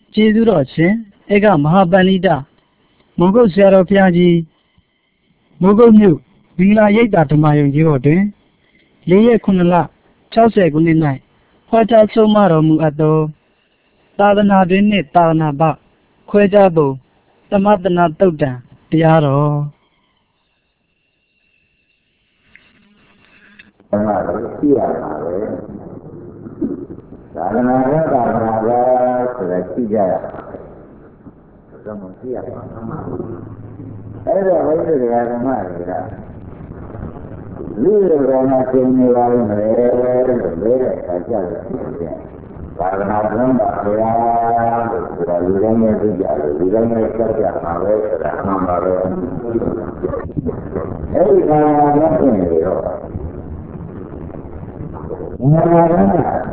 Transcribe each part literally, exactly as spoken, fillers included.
ကျေးဇူးတော်ရှင်ဧကမဟာပဏိတမုံကုတ်ဆရာတော်ဘုရားကြီးမုံကုတ်မြို့ဝီလာရိပ်သာဓမ္မယုံကြီးတော်တွင်လေးရက်ခုနှစ်လ၆၀ခုနှစ်၌ဟောကြားဆုံးမတော်မူအပ်သောသာသနာတွင်နှင့်သာသနာပခွဲခြားပုံသမတနာတုတ်တံတရားတော်ဓမ္မကိုသိရမှာပဲသာသနာ့သာသနာ့ပဲဆိုတာသိကြရမှာတော့မသိရပါဘူးအဲ့တော့ဘုရားတရားဓမ္မတွေကလူတွေမှာသင်နေပါလို့လေလို့လေတဲ့အခါကျတော့သာသနာ့ဘုရားဘုရားလို့ဆိုတာလူတိုင်းရဲ့သိကြတယ်လူတိုင်းရဲ့ကြောက်ကြမှာပဲဆိုတာမှန်ပါပဲအဲ့ဒီသာသနာ့ဘုရားဖြစ်နေတော့ငါရတာ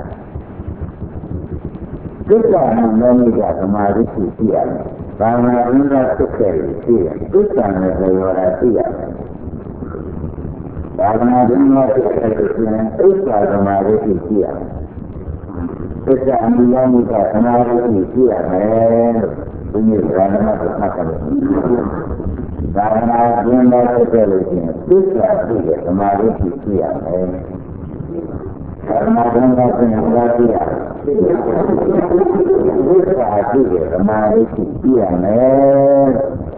ကိစ္စနဲ့မင်းကသမာဓိရှိရှိရတယ်။ဘာမှမင်းကသိခဲ့ရရှိရတယ်။ကိစ္စနဲ့ပြောရတာရှိရတယ်။ဘာမှမင်းကသိခဲ့ရရှိရင်ကိစ္စသမာဓိရှိရှိရတယ်။ကိစ္စအမှုရောမှုကသမာဓိရှိရှိရတယ်လို့ဒီနေ့ဘာမှမသိခဲ့ဘူး။ဘာမှမင်းကသိခဲ့လို့ရှိရင်ကိစ္စသိတဲ့သမာဓိရှိရှိရတယ်။ဓမ္မဘုရားရှင်ဘာကြည့်ရလဲဒီစာကြည့်ရဓမ္မလေးကြည့်ရမယ်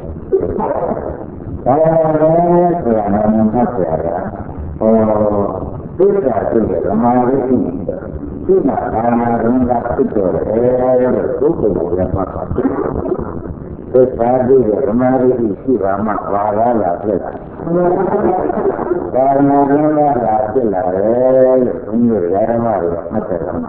ဘာလဲဆိုတာလည်းမဟုတ်ပါဘူးဟောဒီစာကြည့်ရဓမ္မလေးကြည့်ဒီမှာဓမ္မဘုရားဖြစ်တော်တယ်လို့ဘုရားကလည်းမှတ်ပါဒီစာကြည့်ရဓမ္မလေးကြည့်ရှိပါမှဘာလာလာဖြစ်တာဘာမှမလာလာဖြစ်လာတယ်လို့ဘုရားဓမ္မတွေမှတ်တယ်မှာ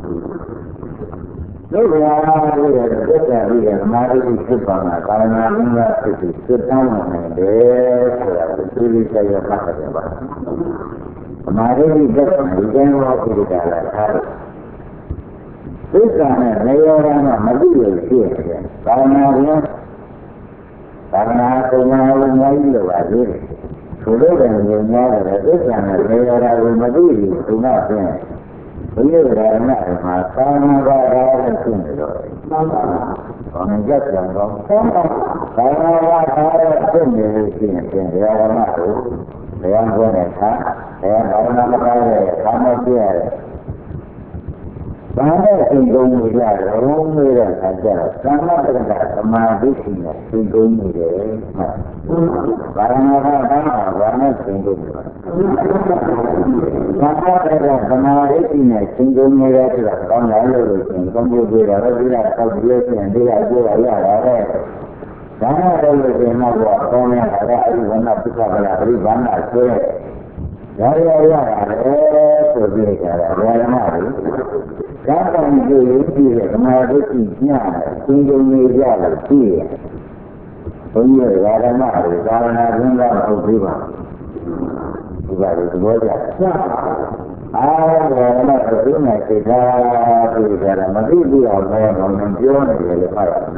ဒီဘုရားရဲ့သက်သာပြီးတဲ့ဓမ္မတွေဖြစ်ပါမှာကာလနာဘုရားဖြစ်ပြီးသတ်တောင်းနိုင်တယ်ဆိုတာကိုသိလိမ့်ရမှတ်တယ်ပါဓမ္မတွေသက်သာဒီကံရောဖြစ်ကြတာထားတယ်သစ္စာနဲ့နေရာကမသိရရှိတယ်ကာလနာဘုရားကာလနာကုံနာဝိညာဉ်လို့ပါလေဆိုလို့တယ်ညများတယ်သစ္စာနဲ့နေရာကိုမသိဘူးသူကပြင်ဘုရားဓမ္မမှာသာမန်ဘာသာနဲ့ဖြစ်နေတော့မှန်ပါဘာနဲ့ကြက်ကြံတော့သာမန်ဘာသာနဲ့ဖြစ်နေလို့ရှိရင်ပြင်ဓမ္မကိုဘယ်အောင်နဲ့သာဘယ်ဘာသာမကားရဲ့ဘာမှပြရတယ်ဘာနဲ့သင်ကုန်နေကြတော့နေတဲ့အခါကျတော့သမ္မာတက္ကသမာဓိရှိနေသင်ကုန်နေတယ်ဘာသာနာဘာသာဘာနဲ့သင်ကုန်နေပါသမ္မာတက္ကသမာဓိရှိနေသင်ကုန်နေတယ်ဆိုတာကောင်းတယ်လို့ဆိုရင်ကောင်းဖို့ပြောတာတော့ဒီကတောက်ပြီးဆိုရင်ဒီကပြောရရတာပဲဘာနဲ့တော့လို့ဆိုရင်တော့ကောင်းနေတာကအဲဒီဝဏပုခ္ခဗလာပရိဘာနာဆိုရဲရရရရတယ်ဆိုပြီးကြတာဓမ္မတွေကားတောင်ကြည့်ရင်ဒီဓမ္မဒုက္ခညသင်္ကြန်နေကြလို့ကြည့်ရဘုန်းကြီးရာဓမ္မတွေသာသနာ့ဘုရားဟုတ်ပြီပါဒီပါလေသဘောကျအားဓမ္မအသိနဲ့သိတာပြီးကြတာမသိဘူးအောင်လည်းဘာမှပြောနေတယ်လေဟုတ်ပါ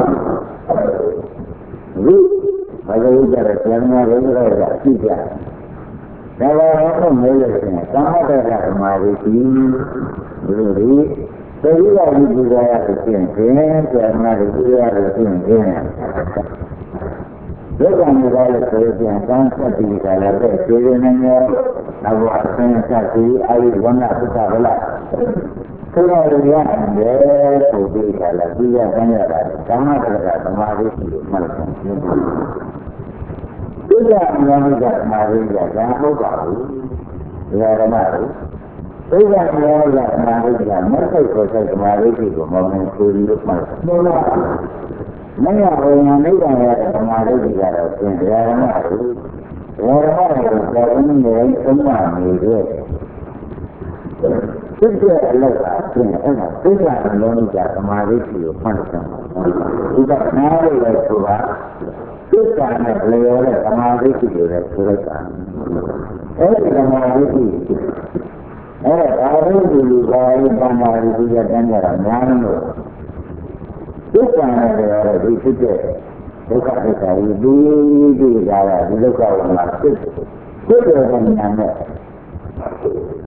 ဘူးဒီဘာလို့ကြတဲ့ဆရာမတွေကကြည့်ကြဒါပါတော့မေးလို့ရှိရင်သမထဓမ္မတွေဒီလူတွေသိရယူကြရလို့ရှိရင်ဆရာမတွေသိရလို့ရှိရင်ဒီကံတွေလည်းဆိုရင်ကံဆက်ပြီးကြလာတဲ့ခြေရင်းနဲ့နောက်အဆင်းဆက်ပြီးအဲဒီဝဏ္ဏသုခဗလာဆိုတော့ရရတယ်ဆိုပြီးကြလာပြီးရတဲ့ရတာသမထဓမ္မတွေရှိလို့မှတ်တယ်ဒီကမြောင်းကမာရိကဒါမဟုတ်ပါဘူးဒီဓမ္မတွေဒီကမြောင်းကမာရိကမသိကိုစိတ်မာရိကိုမောင်းနေကိုလို့မှတ်တယ်မဟုတ်လားမရဘုံနိဗ္ဗာန်ရဲ့ဓမ္မရိကတော့သင်တရားဓမ္မတွေဓမ္မတွေကိုကြောင်းနေသုံးပါနေတဲ့သိတဲ့အလောက်ကသင်အဲ့ဒါသိတဲ့အလုံးကဓမ္မရိကိုမှတ်တယ်ဒီကနားလေးလည်းဆိုတာသစ္စာနဲ့လျော်တဲ့သမာဓိရှိတယ်ဆိုလိုက်တာအဲဒီသမာဓိရှိအဲဒါရိုးလူကလည်းသမာဓိရှိတဲ့တန်းကြတာများလို့သစ္စာနဲ့လျော်တဲ့ဒီဖြစ်တဲ့ဒုက္ခသစ္စာကြီးဒီဒီကြတာဒီဒုက္ခဝမှာဖြစ်ဖြစ်တဲ့ဉာဏ်နဲ့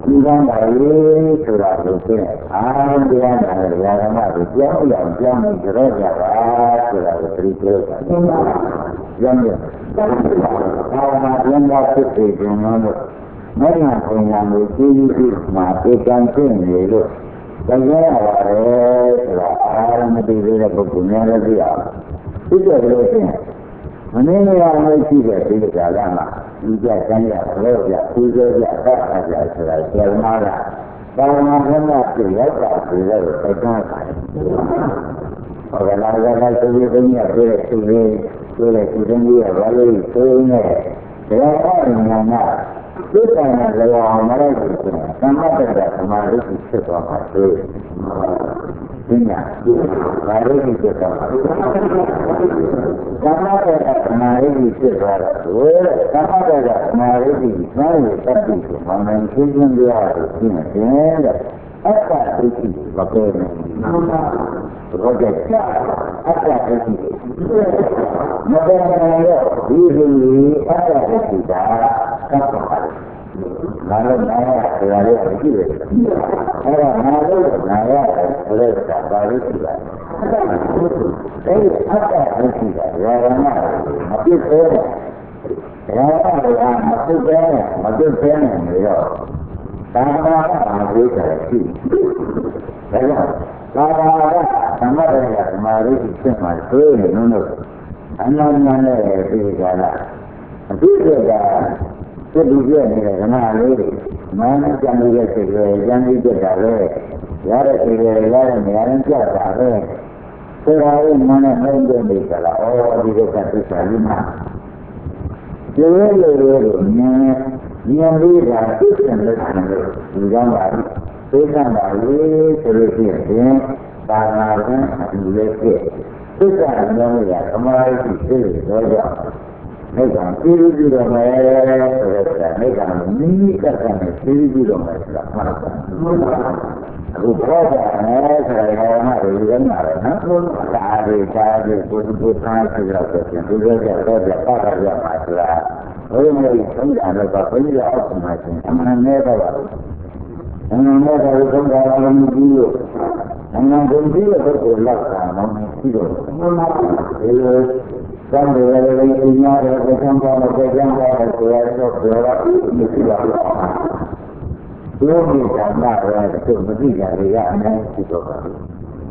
ဒီကံပါလေဆိုတာကိုသိတယ်အားတရားနာရာဂမကိုကြောင်းအောင်ကြောင်းကြရကြပါဆိုတာကိုသိပြောတာကြောင်းတယ်ဘာမှပြန်လာဖြစ်နေကြလို့မရဏဘုံညာကိုကြည့်ကြည့်မှပေကံဖြစ်နေလို့တရားရပါတယ်ဆိုတာအားမသိသေးတဲ့ပုဂ္ဂိုလ်များလည်းသိအောင်သိကြလို့ရှိရင်မင်းတို့ရောရှိတဲ့ဒီကလာမှာဒီကြဆန်းရလို့ပြသူကြပြအတတ်အကြဆိုတာဆရာမကဘာမှမဟုတ်ဘူးရောက်တာဒီလိုသိတာပါတယ်ဟောကလာကလာသူကြီးသိနေပြည့်သူကြီးဆိုတဲ့ဒီတင်းကြီးကဘာလို့ဆိုနေလဲဒါကညာနာသိတယ်လည်းအောင်မလိုက်ဘူးဆိုတော့သမတ်တဲ့သမာဓိဖြစ်သွားမှာဆိုဒီညာဘာလို့ဒီဖြစ်သွားလဲသမတ်တဲ့သမာဓိဖြစ်သွားတော့ဝေသမတ်တဲ့သမာဓိကိုနားရတတ်ပြီးမှမင်းရှင်းရှင်းပြရတယ်ရှင်းတယ်တဲ့အတ္တဒိဋ္ဌိမပေါ်ဘူးဘောကြအတ္တဒိဋ္ဌိမပေါ်နိုင်တော့ဒီလိုအတ္တဒိဋ္ဌိကကပ်ပါတယ်နာလို့နာရဆရာလေးကိုကြည့်တယ်အဲ့ဒါနာလို့နာရဆိုတဲ့ကဘာလို့ရှိလဲအဲ့ဒီအတ္တဒိဋ္ဌိကရာဂနာမပြည့်စုံရာဂနာမပြည့်စုံမပြည့်စုံနေတော့သာမဏေကဝိသရရှိဒါကြောင့်သာမဏေကသမထရဓမ္မရိရှိဖြစ်မှာဆိုရင်လို့အနန္တနဲ့ဒီကလာအပြည့်ကစိတ်ကြည့်နေတဲ့ခဏလေးတွေမာနကြံနေတဲ့စိတ်တွေကြံပြီးကြတာပဲရတဲ့စိတ်တွေရတဲ့နေရာနဲ့ကြတာပဲဆိုတာကိုမနဲ့နှိမ့်တဲ့နေကြလားအော်ဒီကသစ္စာကြီးမှာကျေရလို့လို့မြင်မြင်ပြီးတာသိတဲ့လက်ခံလို့ဒီကောင်းပါပြီသိကံပါလေဆိုလို့ရှိရင်ဘာသာဝင်အတူလေးဖြစ်သိက္ခာမျိုးရသမာဓိဖြစ်လို့တော့မိစ္ဆာသိပြီးတော့မယ်ဆိုတာမိစ္ဆာမိမိကကနဲ့သိပြီးတော့မယ်ဆိုတာမှတ်တာအခုပြောတာနဲ့ဆိုတာရောမှဒီလိုနာတယ်နော်ဒါတွေဒါတွေဘုဒ္ဓဘုရားဆိုတော့ပြန်ဒီလိုကြတော့ပြပါတာရမှာဆိုတာဘုရားမျိုးသုံးတာတော့ဘုရားအောက်မှာရှင်အမှန်နဲ့တော့အမှန်နဲ့တော့သုံးတာလည်းမကြည့်လို့အမှန်ကိုကြည့်ရတော့လောက်တာမှမရှိတော့ဘူးဒီလိုသံဃာတွေလည်းညာတယ်ပဋ္ဌာန်းပါလို့ပြန်ကြတယ်ဆိုရတော့ပြောတာမရှိပါဘူး။ဒီလိုမျိုးကမှလည်းသူမသိကြလေကအမှန်ရှိတော့ပါဘူး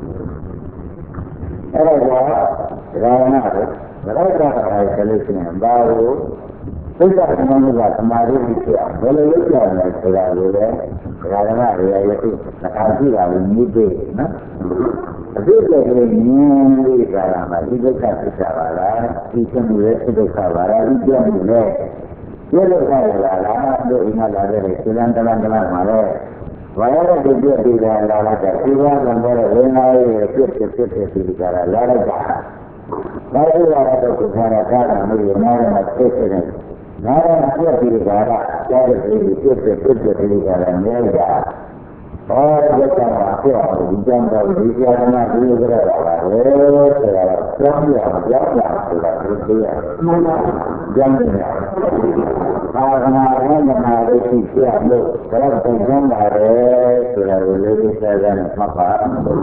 ။အဲ့ဒါကဒါနာတယ်ဒါနာတယ်ဆိုလို့ရှိရင်ဘာလို့သိက္ခာသမာဓိကသမာဓိဖြစ်အောင်ဘယ်လိုလုပ်ကြလဲဆိုတာကိုလည်းဒါနာတွေရည်နှခါကြည့်တာကိုမြည်တယ်နော်။အဖြစ်ကလေးမြင်ပြီးကြတာမှဒီဒုက္ခဖြစ်တာပါလားဒီသမှုရဲ့ဒုက္ခပါလားဒီကြောင့်လည်းဒီဒုက္ခရလားတို့အိမ်မှာလာတဲ့စိလန်တလန်တလန်မှာလည်းဘာရတဲ့ဒီပြည့်ပြီးလာလိုက်တာဒီဘာကံတဲ့ဝိညာဉ်ရဲ့ပြည့်ပြည့်ပြည့်ပြည့်ပြီးကြတာလာလိုက်တာဘာလို့လာတဲ့ဒုက္ခရတာကမှမနာရမှာဖြစ်နေတယ်နာရမှာပြည့်ပြီးကြတာကြားတဲ့ဒီပြည့်ပြည့်ပြည့်ပြည့်ပြီးကြတာမြဲတာဘာလို့ကမှာပြောဒီကြောင့်တော့ဒီကြာနာဒီလိုကြရတာပါလေဆိုတာကြောင်းရကြောင်းရဆိုတာဒီလိုရမှန်ပါကြောင်းရအာဂနာရဲ့နာရိရှိပြလို့ဘယ်တော့ကြောင်းပါတယ်ဆိုတာကိုလေးလေးစားစားနဲ့မှတ်ပါအဲ့ဒါ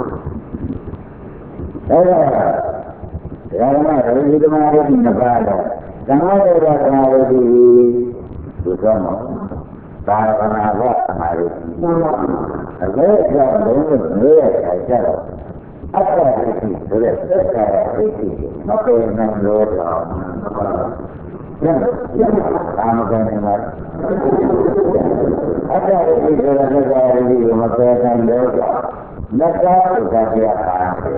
ဒါကမှဒီဓမ္မရိရှိနှစ်ပါးတော့ဓမ္မဒေဝဓမ္မရိရှိဒီကောမှာသာသနာ့ဘုရားရိရှိအလဲကြောင့်လုံးဝနေရတာကြတော့အတ္တရိရှိဆိုတဲ့သစ္စာရိရှိမပေါ်နိုင်လို့တော့ကျန်တာမပေါ်နိုင်ပါအတ္တရိရှိဆိုတဲ့သစ္စာရိရှိကိုမပေါ်နိုင်လို့တော့လက်ကားဥပဒေရပါတယ်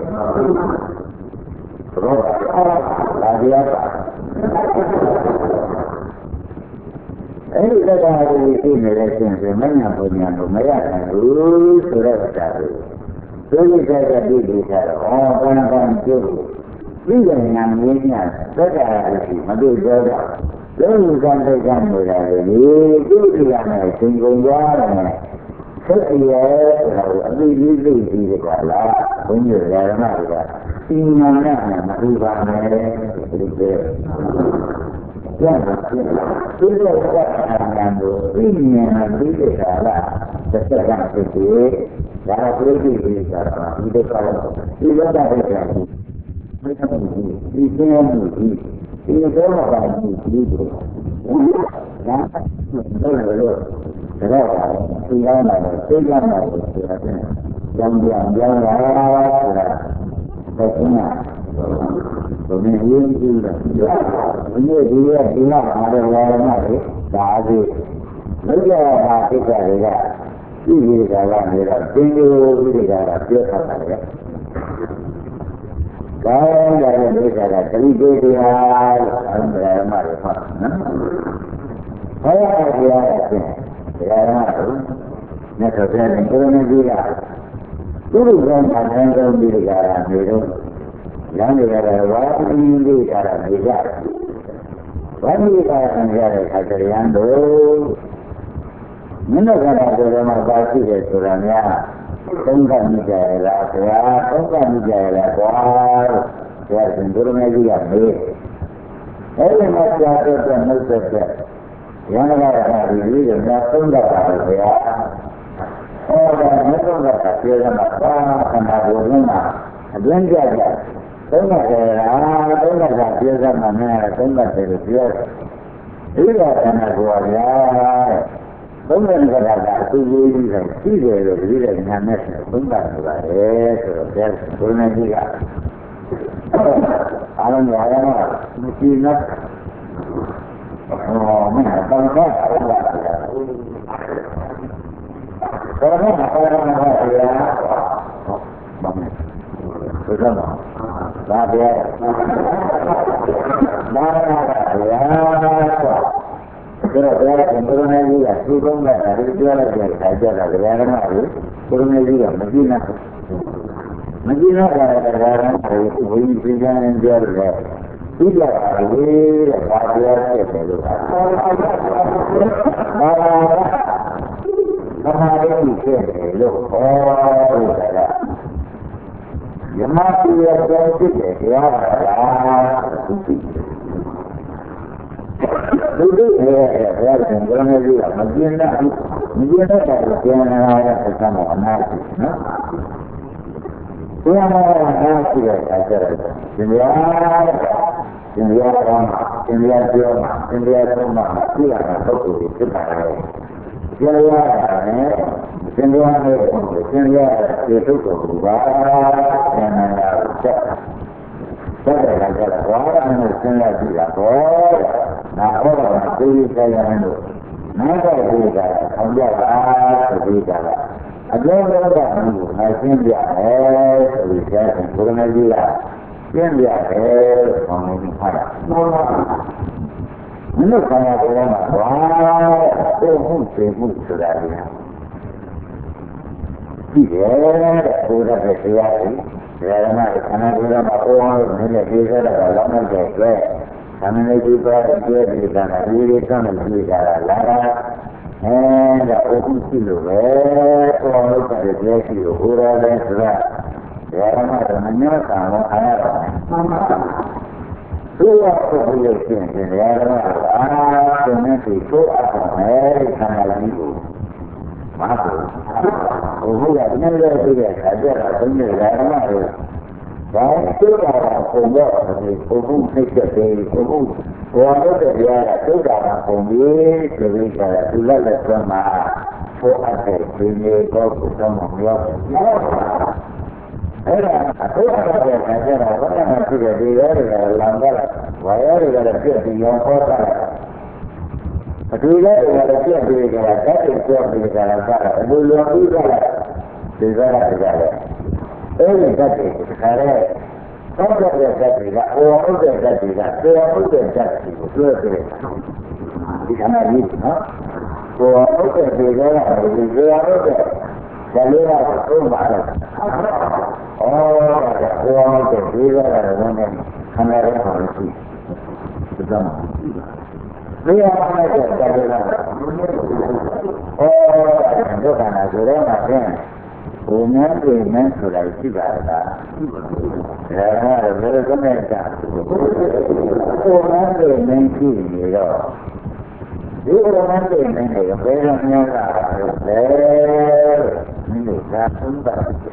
ဘုရားအားလာရပါအဲ့ဒီလက်ကားကိုသိနေတဲ့ရှင်ဆိုမညာဘုညာကိုမရနိုင်ဘူးဆိုတဲ့ဥစ္စာကိုသိရတဲ့တိတိကျတော့ဟောဘာနာကကျိုးပြီးတဲ့ညာမင်းညာသက်တာရှိမတွေ့ကြတော့လုံးဝကံတဲ့ကံနေတာလေဒီတိတိကျနဲ့သင်္ကုံသွားတယ်သက်ရဆိုတာကိုအသိလေးသိပြီးကြလားဘုန်းကြီးဓမ္မတွေကသင်္ညာနဲ့မထူပါနဲ့ဒီလိုပဲပြန်ပြန်ဒီလိုကအာနန္ဒိဉာဏ်ပြီးတဲ့ကာလတစ်ဆက်ကဖြစ်ပြီးဒါကပြိတိပြီးကြတာဒီလိုကောဒီလိုတာဖြစ်တယ်ไม่ทำดีดีเสียหนูดีดีก็มาได้ดีดีด้วยนะก็เลยรู้แต่ว่าที่ย้ายมาที่ย้ายมาที่ว่ายังยังยังรอนะแต่ที่น่ะตรงนี้ยืนยืนเลยวันนี้ดีอ่ะดีมากอะไรอะไรมากเลยตาดีไม่ใช่ตาที่จะเลยอ่ะที่ยืนกันแล้วเนี่ยจริงอยู่ที่กันแล้วเพื่อทำอะไรကောင်းတဲ့ဒိဋ္ဌာကသတိပေးတရားလို့အမှန်တရားမှရပါနော်။ဘုရားတရားအပြင်တရားမှလို့မြတ်စွာဘုရားကိုယ်တော်ကြီးကသူ့လူကမှန်တယ်ဆုံးပြီးကြတာမျိုးတော့လမ်းတွေကတော့ဝါသီးလေးကြတာနေကြတယ်။ဝါသီးကဆံရတဲ့ခါကျရင်တော့မင်းတို့ကတော့ဒီမှာပါရှိတယ်ဆိုတာများသုံးခါမိကြရလားဘုရားသုံးခါမိကြရလားကွာဘုရားရှင်ဘုရားကြီးကမေးအဲဒီမှာကြာတော့တဲ့နှုတ်ဆက်တဲ့ရဟန်းကလည်းဒီလိုများသုံးတတ်ပါလေဘုရားဟောတယ်မသုံးတတ်တာပြောရမှာပါခန္ဓာကိုယ်လုံးမှာအတွင်းကြကြသုံးတတ်တယ်လားသုံးတတ်တာပြောရမှာမင်းကသုံးတတ်တယ်လို့ပြောတယ်ဒီကခန္ဓာကိုယ်ကဗျာသုံးတဲ့ကတာကအတူတူကြီးဆိုင်ရှိတယ်လို့ဒီလိုညာနဲ့သုံးတာနေပါလေဆိုတော့ဘုရားဘုရားကြီးကအားလုံးရရမှာမရှိတော့ဟောမင်းကတော့တော့ဟုတ်ပါလားဘယ်လိုမှမဟုတ်ဘူးဗျာဘယ်လိုမှဒါပြဲဒါရတာဗျာဆိုတော့ဘုရားရှင်ဘုရားကြီးကသူ့ကောင်းတဲ့ဒါတွေပြောလိုက်တဲ့အခါကျတော့ဒကာရမကြီးဘုရားကြီးကမကြည့်နဲ့မကြည့်တော့ဒကာရမကြီးဝိပင်းပြန်ပြောတယ်ဒီလိုပါလေတဲ့ဘာပြောဖြစ်တယ်လို့ပါဘာဘာလေးဖြစ်တယ်လို့ဟောလို့ကယမတိရတဲ့ဖြစ်တယ်တရားပါလားလူတွေရဲ့ဘုရားရှင်ဘုရားကြီးကမကျင်းတဲ့မကျင်းတဲ့ကျန်လာတဲ့သံဃာအနာရှိနော်ဘုရားကအနာရှိတဲ့အခါကျတော့ရှင်ဘုရားရှင်ဘုရားကောင်းရှင်ဘုရားပြောမှာရှင်ဘုရားဆုံးမှာကြည့်ရတာပုဂ္ဂိုလ်တွေဖြစ်ပါတယ်ရှင်ဘုရားကလည်းရှင်ဘုရားနဲ့ရှင်ဘုရားကျေထုတ်တော်မူပါဉာဏ်နာချက်ဆက်တဲ့အခါကျတော့ဘာမှမစဉ်းစားကြည့်တာပေါ့နာဟောတာသိကြရမယ်လို့နားတော့ဒီကဆောင်းကြတာဆိုပြီးကြတာအကျိုးတော့ကဘူးငါရှင်းပြတယ်ဆိုပြီးကြားတယ်ဘုရားကြီးကရှင်းပြတယ်လို့ခေါင်းလေးဖတ်တာဟုတ်ပါဘူးမင်းတို့ခန္ဓာကိုယ်မှာဘာသိမှုသိမှုဆိုတာလေကြည့်တယ်တဲ့ဘုရားရဲ့တရားကြီးဒါရမခန္ဓာကိုယ်မှာပေါ်အောင်နေတဲ့ဒီစက်တော့လောင်းတဲ့အတွက်သမဏေကြီးပါပြည့်ပြီးတာဒီလိုကမှကြည့်ကြတာလားအဲဒါအုပ်ရှိလို့ပဲပေါ်လို့တဲ့ကျေရှိကိုဟိုရတဲ့ဆိုတာဒါရမတော့မညောတာတော့အားရတော့မှန်ပါသူ့ရဲ့ပုဂ္ဂိုလ်ရဲ့ရှင်ရှင်ဒါရမအာရှင်နဲ့ဒီကိုအပ်မယ်ခန္ဓာကြီးကိုမဟုတ်ဘူးဘုရားနဲ့လည်းပြည့်တဲ့အခါကျတော့ဘုရားဓမ္မတွေဘာသိတာကပုံတော့ဒီပုံပုံသိတဲ့ဒီပုံပုံဘောတော့တရားကသိတာကပုံပြီးဒီလိုကသူလက်လက်ဆွမ်းမှာဖိုးအပ်တဲ့ဒီနေ့တော့ဘုရားမပြောဘူးအဲ့ဒါအခုကတော့ခါကျတော့ဘာမှဖြစ်တဲ့ဒီရဲတွေကလမ်းကဝါရဲတွေကလည်းပြည့်ပြီးရောဟောတာအတူလည်းတွေကလည်းပြည့်ပြီးကြတာတတ်တယ်ပြောပြီးကြတာကအလိုလိုပြီးကြတာဒီကရကြတယ်အဲ့ဒီတတ်တယ်ခါရဲသောက်တဲ့တတ်တွေကဟောဟုတ်တဲ့တတ်တွေကပြောဟုတ်တဲ့တတ်တွေကိုတွေ့တယ်ဒီခဏကြီးနော်ဟောဟုတ်တဲ့တွေကဒီပြောဟုတ်တဲ့ဒါလေးကသုံးပါတော့ဩဟောဟုတ်တဲ့ဒီကရတဲ့ဝန်နဲ့ခန္ဓာရဲ့ဟောရှိဒီကမှာဘယ်ဟာနဲ့ကြတယ်လဲဩဒုက္ခနာဆိုတော့မှဖြင့်ဘုံများတွေနဲ့ဆိုတာရှိပါလားဒါကဘယ်လိုကမဲ့တာဘုံများတွေနဲ့ရှိနေတော့ဒီဘုံများတွေနဲ့ဘယ်လိုများတာလဲမင်းတို့သာသုံးပါ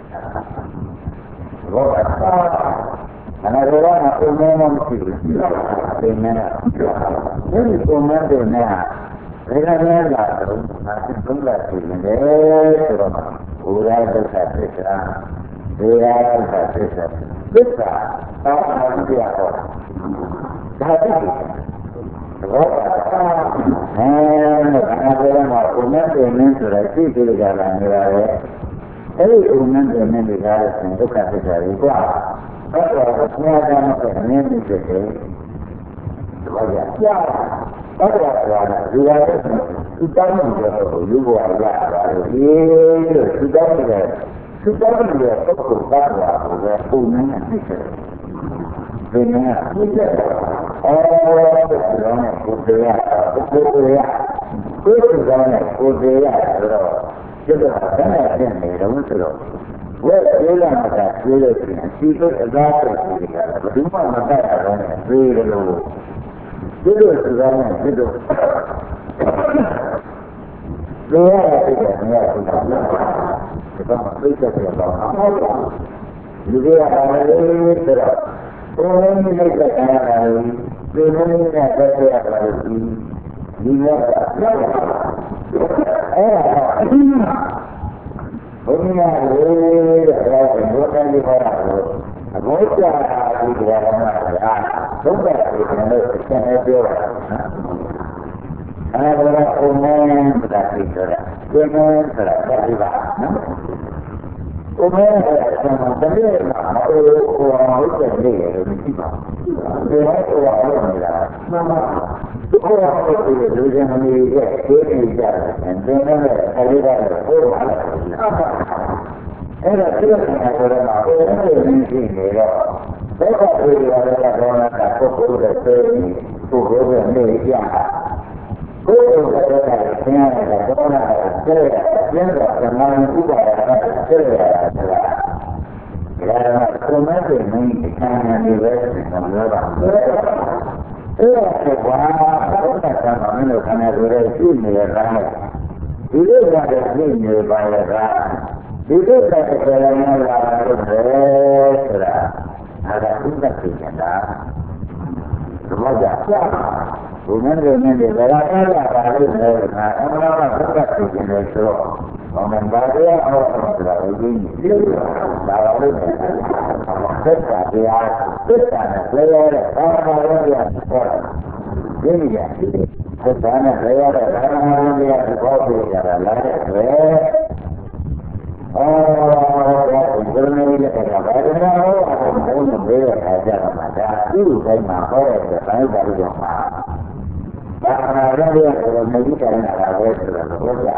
ဘောပါအနာရောနာဘုံများမရှိဘူးဒီမဲ့ဒီဘုံများတွေနဲ့ဘယ်လိုများတာတော့ငါသုံးလာပြီလေဆိုတော့ဘုရားဒုက္ခသစ္စာဒေယဒုက္ခသစ္စာသစ္စာတောင်းအောင်ပြရတော့ဒါတည်းဘောအဲဒါကလည်းမဟုတ်ဘူးနဲ့နင်းဆိုတော့သိကြကြလာနေပါလေအဲ့ဒီဥမ္မန်တဲ့နင်းတွေကလည်းဒုက္ခသစ္စာတွေကွာအဲ့တော့ဘုရားကမဟုတ်နင်းဖြစ်တယ်ဘာကြကြာအဲ့ဒါကဒီဟာကိုသူတောင်းနေတယ်လူဘဝရတာလို့ဒီလိုသူတောင်းနေတယ်သူတောင်းနေတယ်ပုဂ္ဂိုလ်သားတာကိုပဲပုံမှန်သိတယ်ဒီနေ့ဒီကအော်ဒီတော့ကိုယ်တရားကိုယ်တရားကိုယ်တရားနဲ့ကိုယ်တရားဆိုတော့ဒီတော့တည်းနဲ့နေတယ်ဆိုတော့ဝဲသေးလာတာသေးလို့ရှိရင်ဒီလိုအသားတွေရှိတယ်ဘယ်သူမှမတတ်တာတော့သေးတယ်လို့ဒီလိုစကားနဲ့ဒီလိုလိုရတဲ့နေရာကိုဒါမှသိချက်ပြတော့လူတွေကလည်းဆိုတော့ဘုံနဲ့မိတ်ကတာလည်းဒီလိုနဲ့တက်ရတာလို့ဒီလိုကအဲ့ဒါအင်းဘုံနဲ့လေတဲ့ဘုံနဲ့ဒီပါတော့အမောချာဒီကရမှာလားဘုံကလည်းလည်းဆက်နေပြောတာအဲ့ဒါကဘုံနဲ့တာပြီးတော့ဒီမဲ့ဆိုတာပြပါနော်ဘုံနဲ့ဆိုတာတကယ်မှာဟိုဟိုဟုတ်တယ်လေမရှိပါဘူးဒီမဲ့ဟိုအောင်နေတာမှန်ပါဘုရားကိုလူချင်းမီးရဲ့သိနေကြတယ်ဒီမဲ့ခလေးကဟိုဟာအဲ့ဒါပြည့်စုံတာဆိုတော့ဘယ်လိုလဲရှိနေတော့ဘယ်ကပြေရလဲတော့နာတာပုဂ္ဂိုလ်တဲ့သိပုဂ္ဂိုလ်ရဲ့နေကြတာကိုယ်ကိုယ်ကလည်းသင်ရတယ်တော့နာတယ်ကျဲကျဲတော့ဇမန်ဥပါဒနာကျဲရတာဆိုတာဒါကကိုယ်မဲ့နေနေခံနေပဲဆက်လို့ပါအဲ့ဒါကဘာလို့လဲဆိုတော့မင်းတို့ခန္ဓာကိုယ်ရဲ့ရှိနေရတာဒီလိုကတည်းကနေနေပါရဲ့ကဒီလိုကတည်းကလည်းလာလို့ပဲဆိုတာအဲ့ဒါဥပ္ပဒေကတာဘာကြဘုရားရဲ့နည်းနဲ့ဒါကအဲ့ဒါပါလို့လည်းငါအမှန်တော့ဥပ္ပဒေကလည်းဆိုတော့ဘုံဘာတွေအောင်ဆိုတာကိုကြည့်နေဒါပါလို့သက်သာတရားသက်သာနဲ့ပြောရတဲ့ဘာသာရေးရပေါ်လာဒီနည်းသက်သာနဲ့ပြောရတဲ့ဘာသာရေးရပေါ်ပြကြတာလားလေအော်ဒါကဘယ်လိုလဲကဘာလဲတော့ဘုံဘယ်ရခါကြတာမှာဒါဒီလိုတိုင်းမှာဟောရတဲ့တိုင်းပါလို့တော့မှာဘာသာရေးရကိုမကြည့်ကြတာပဲဆိုတော့ဟုတ်ကဲ့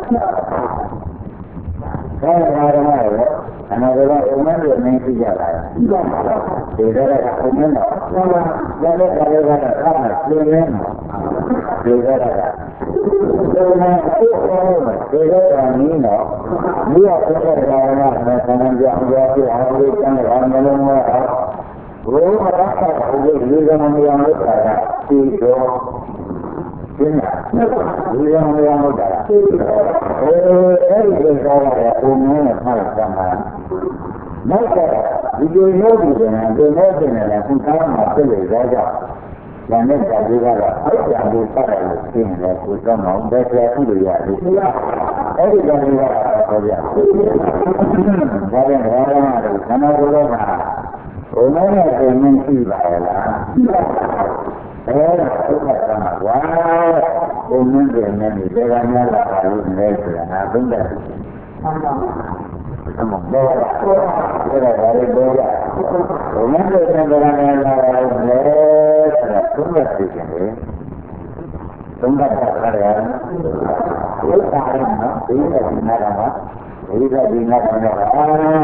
ဆရာတော်ကလည်းအနာဂတ်အမှန်ကိုမင်းသိကြတာဒီကမှာဒီကရကအမှန်တော့ဘာလဲဒါလည်းဒါလည်းကတော့အားမပြင်းနေမှာဒီကရကဒီမှာအိုးအိုးဒီကရကနည်းတော့ဒီကဆက်တဲ့ဘာဝနာနဲ့ဆန္ဒပြအောင်ပြောပြအောင်လို့ကျန်တဲ့မလုံးဝအောင်ဘုရားကဟိုဒီကနေ့မရလို့တာကဒီတော့ဒီမှာဒီရံရံဟုတ်တာအဲအဲ့ဒီကောင်းတဲ့ဘုံနဲ့မှားတာမှာနောက်ကဒီလိုမျိုးဒီကနေ့ဒီလိုတင်နေတာသူကောင်းမှာပြည့်ရကြ။ဒါနဲ့ကြာကြီးကတော့အဲ့ဒါကိုပတ်တယ်လို့သိနေတယ်ကိုတော့မောင်ပဲပြခုလိုရတယ်။အဲ့ဒီကောင်ကပြောပြ။ဒါပြန်ဘာလဲတော့ခန္ဓာကိုယ်ကဘုံနဲ့ကိုမင်းရှိပါရဲ့လား။အဲ့ဒါသုခကမှာကွာဘုံနဲ့ကိုမင်းဒီကများလာတာလို့လဲဆိုတာငါသုံးတယ်။ဟုတ်ပါဘူး။အမေတော့အဲ့ဒါဘာလဲတော့ဘုံနဲ့ကိုမင်းကလည်းလာတယ်လေဆိုတာသုံးတယ်သိတယ်လေ။သုံးတယ်ခါရတယ်။ဘုရားကနော်ဒီကဒီနာကမှာဒီကဒီနာကတော့အာ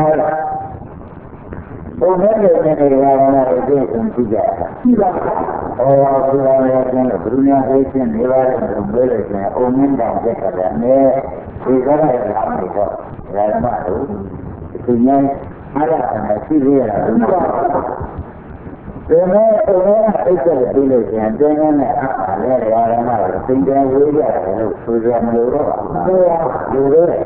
ဘုံနဲ့လည်းနေနေရတာလည်းသိအောင်ကြည့်ကြတာ။ဒီပါ။အော်ဘုရားရဲ့ကျမ်းဘုရားဟေးခြင်းနေပါတဲ့ဘုရားရဲ့ကျမ်းအုံမင်းတောင်ပြတ်တယ်နဲ့ဒီကရရဲ့လာနေတော့ဓမ္မတို့ဒီနေ့အားရတာရှိသေးရတာဒီမဲ့ဒီမဲ့အိတ်ဆက်ပြီးလို့ကျန်တင်းနဲ့အခါလဲရရမှာသင်္ကြန်ဝေးရတယ်လို့ဆိုကြမလို့တော့လူတွေအဲ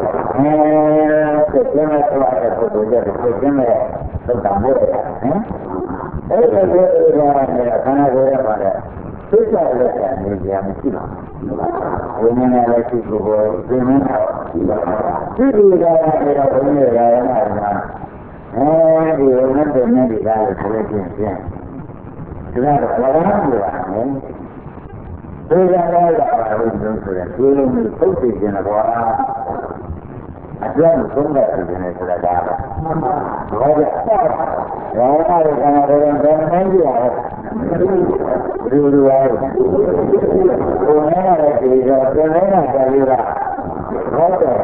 စိတ်နဲ့သွားတဲ့ပုဂ္ဂိုလ်တွေစိတ်နဲ့သုတ်တံမို့တယ်ဟမ်အဲ့ဒါကိုလည်းခန္ဓာကိုယ်ရပါတယ်သိကြလို့နေကြမရှိပါဘူးဝိညာဉ်နဲ့ရှိကိုယ်ကိုသိနေတာသိဒီကလည်းတော့ဘုန်းကြီးရာရမှာအဲဒီဝိညာဉ်တွေနဲ့ဒီကားကိုဆိုလို့ချင်းပြန်ဒါကတော့ဘာလို့လဲသိကြတော့လာပါလို့ဆိုတဲ့ဒီလိုမျိုးပုတ်သိခြင်းတော့အကျဉ်းဆုံးတဲ့ဒီနေ့ဆိုတာကဘာလဲဘာလဲဘာလဲကနာတော့ဘယ်မှမကြည့်ရဘူးဒီလိုရောဘုရားရဲ့ဒီတော့ပြန်နေတာကြာပြီလားဟုတ်တယ်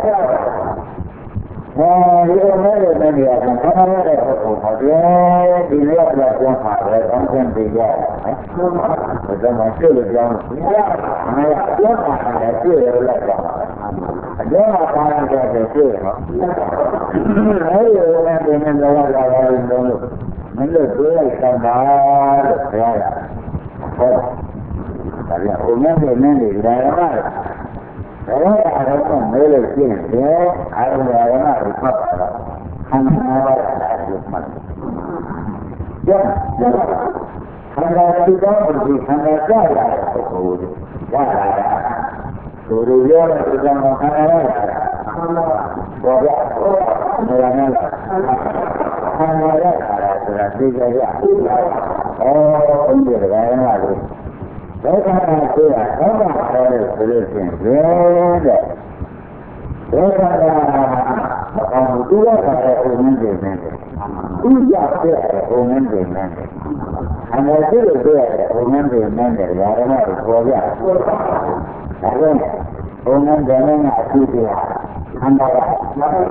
အဲဒီမဲ့တဲ့နေရာကခဏရတဲ့ပုဂ္ဂိုလ်ပေါ့ဒီဒီလိုကပြန်ပါပဲအဆင်ပြေရတယ်ဟဲ့ဒါမှသိလို့ကြောင်းမရပြန်ပါတယ်သိရလို့ကြောင်းအကျိုးပါရတဲ့သိရနော်အဲဒီလိုနဲ့ပြန်တော့လာလာလို့မင်းတို့တွေ့လိုက်တာလို့ပြောရဟုတ်ဒါပြန်ဦးမင်းနဲ့နင်းနေတယ်မှာဒါတော့အားလုံးမဲလို့ရှင်းတယ်အားလုံးရရမှာဖတ်ပါတော့ခန္ဓာပါတာလို့မှတ်ကြည့်ခန္ဓာတိတော့ဒီခန္ဓာကြာလာတဲ့ပုဂ္ဂိုလ်ကြာလာတာသူတို့ရောတဲ့ဒီကံခန္ဓာရတာဘောရနေရာနဲ့ခန္ဓာရတာဆိုတာသိကြရအော်ဒီကရမှာလို့ဒုက္ခနာကိုယ်ကဘောမှာခေါ်လို့ဆိုလို့ရှိရင်တဲ့ဒုက္ခနာအောင်သူရတာရဲ့ဥမင်းတွေနဲ့သူရတဲ့ဥမင်းတွေနဲ့အမေတို့ရဲ့ဥမင်းတွေနဲ့ရာရမကိုပေါ်ပြဒါကြောင့်ဥမင်းတွေနဲ့အဖြစ်ပြအန္တရာယ်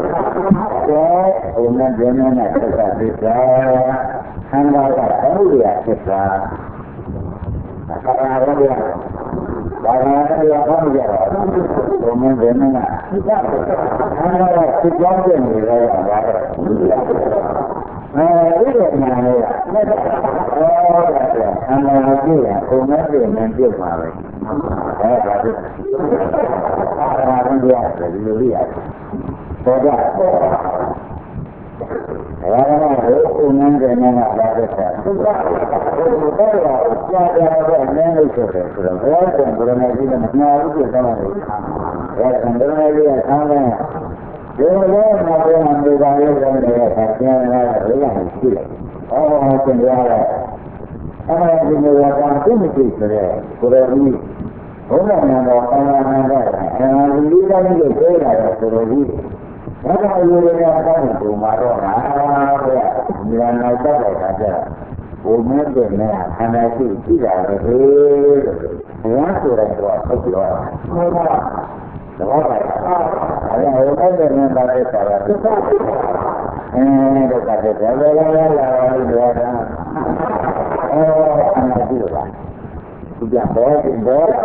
တဲ့ဥမင်းတွေနဲ့သက်သာပြီးတာအန္တရာယ်အမှုရဖြစ်တာဘာသာရေးရဘာသာရေးရဘာလို့ရဘုံမင်းဘယ်နဲ့အဲ့ဒါစစ်ကြောင်းတဲ့နေရတာပါအဲဒီလိုမှန်လို့အဲ့ဒါအမှန်ကိုကြည့်ရင်ဘုံမင်းပြင်နေပြပါပဲအဲ့ဒါဖြစ်အာရမရဒီလိုရပေါ်ကြဘာသာရေးကိုနန်းကနေလာတဲ့ဆက်သူကဘာလို့ကြာကြာတော့နန်းလို့ဆိုတယ်ဆိုတော့ဘယ်တော့ဘယ်နဲ့ဒီမှာနားလို့ပြောတယ်ဘယ်ကံတယ်လဲဆန်းတယ်ဒီလိုမှပြောမှဒီပါလေးတွေနဲ့ဆက်ကျန်လာတယ်လည်းရှိတယ်။အော်သင်ရတယ်။အဲဒီလိုကသိမရှိဆိုတဲ့ကိုယ်တော်ကြီးဘုရားနာတော်အမှန်မှန်တဲ့အဲဒီလိုတိုင်းကိုပြောလာတဲ့ကိုယ်တော်ကြီးဘာသာရေးရတဲ့အခါမှာပုံမှာတော့ဟာဗျာဉာဏ်နောက်တော့တာကြဘုံမဲ့တဲ့နဲ့ခန္ဓာရှိရှိတာပဲလို့ဘုရားဆိုတဲ့တော့ဟုတ်ပြောတာဟုတ်ပါတော့ပါအဲ့ဒါဟိုတဲ့နဲ့ပါတဲ့စာရသစ္စာအဲဒီကတည်းကလည်းလာလာလာလို့ပြောတာအဲအမှန်တူလားသူကဘောတင်ဘောဒါ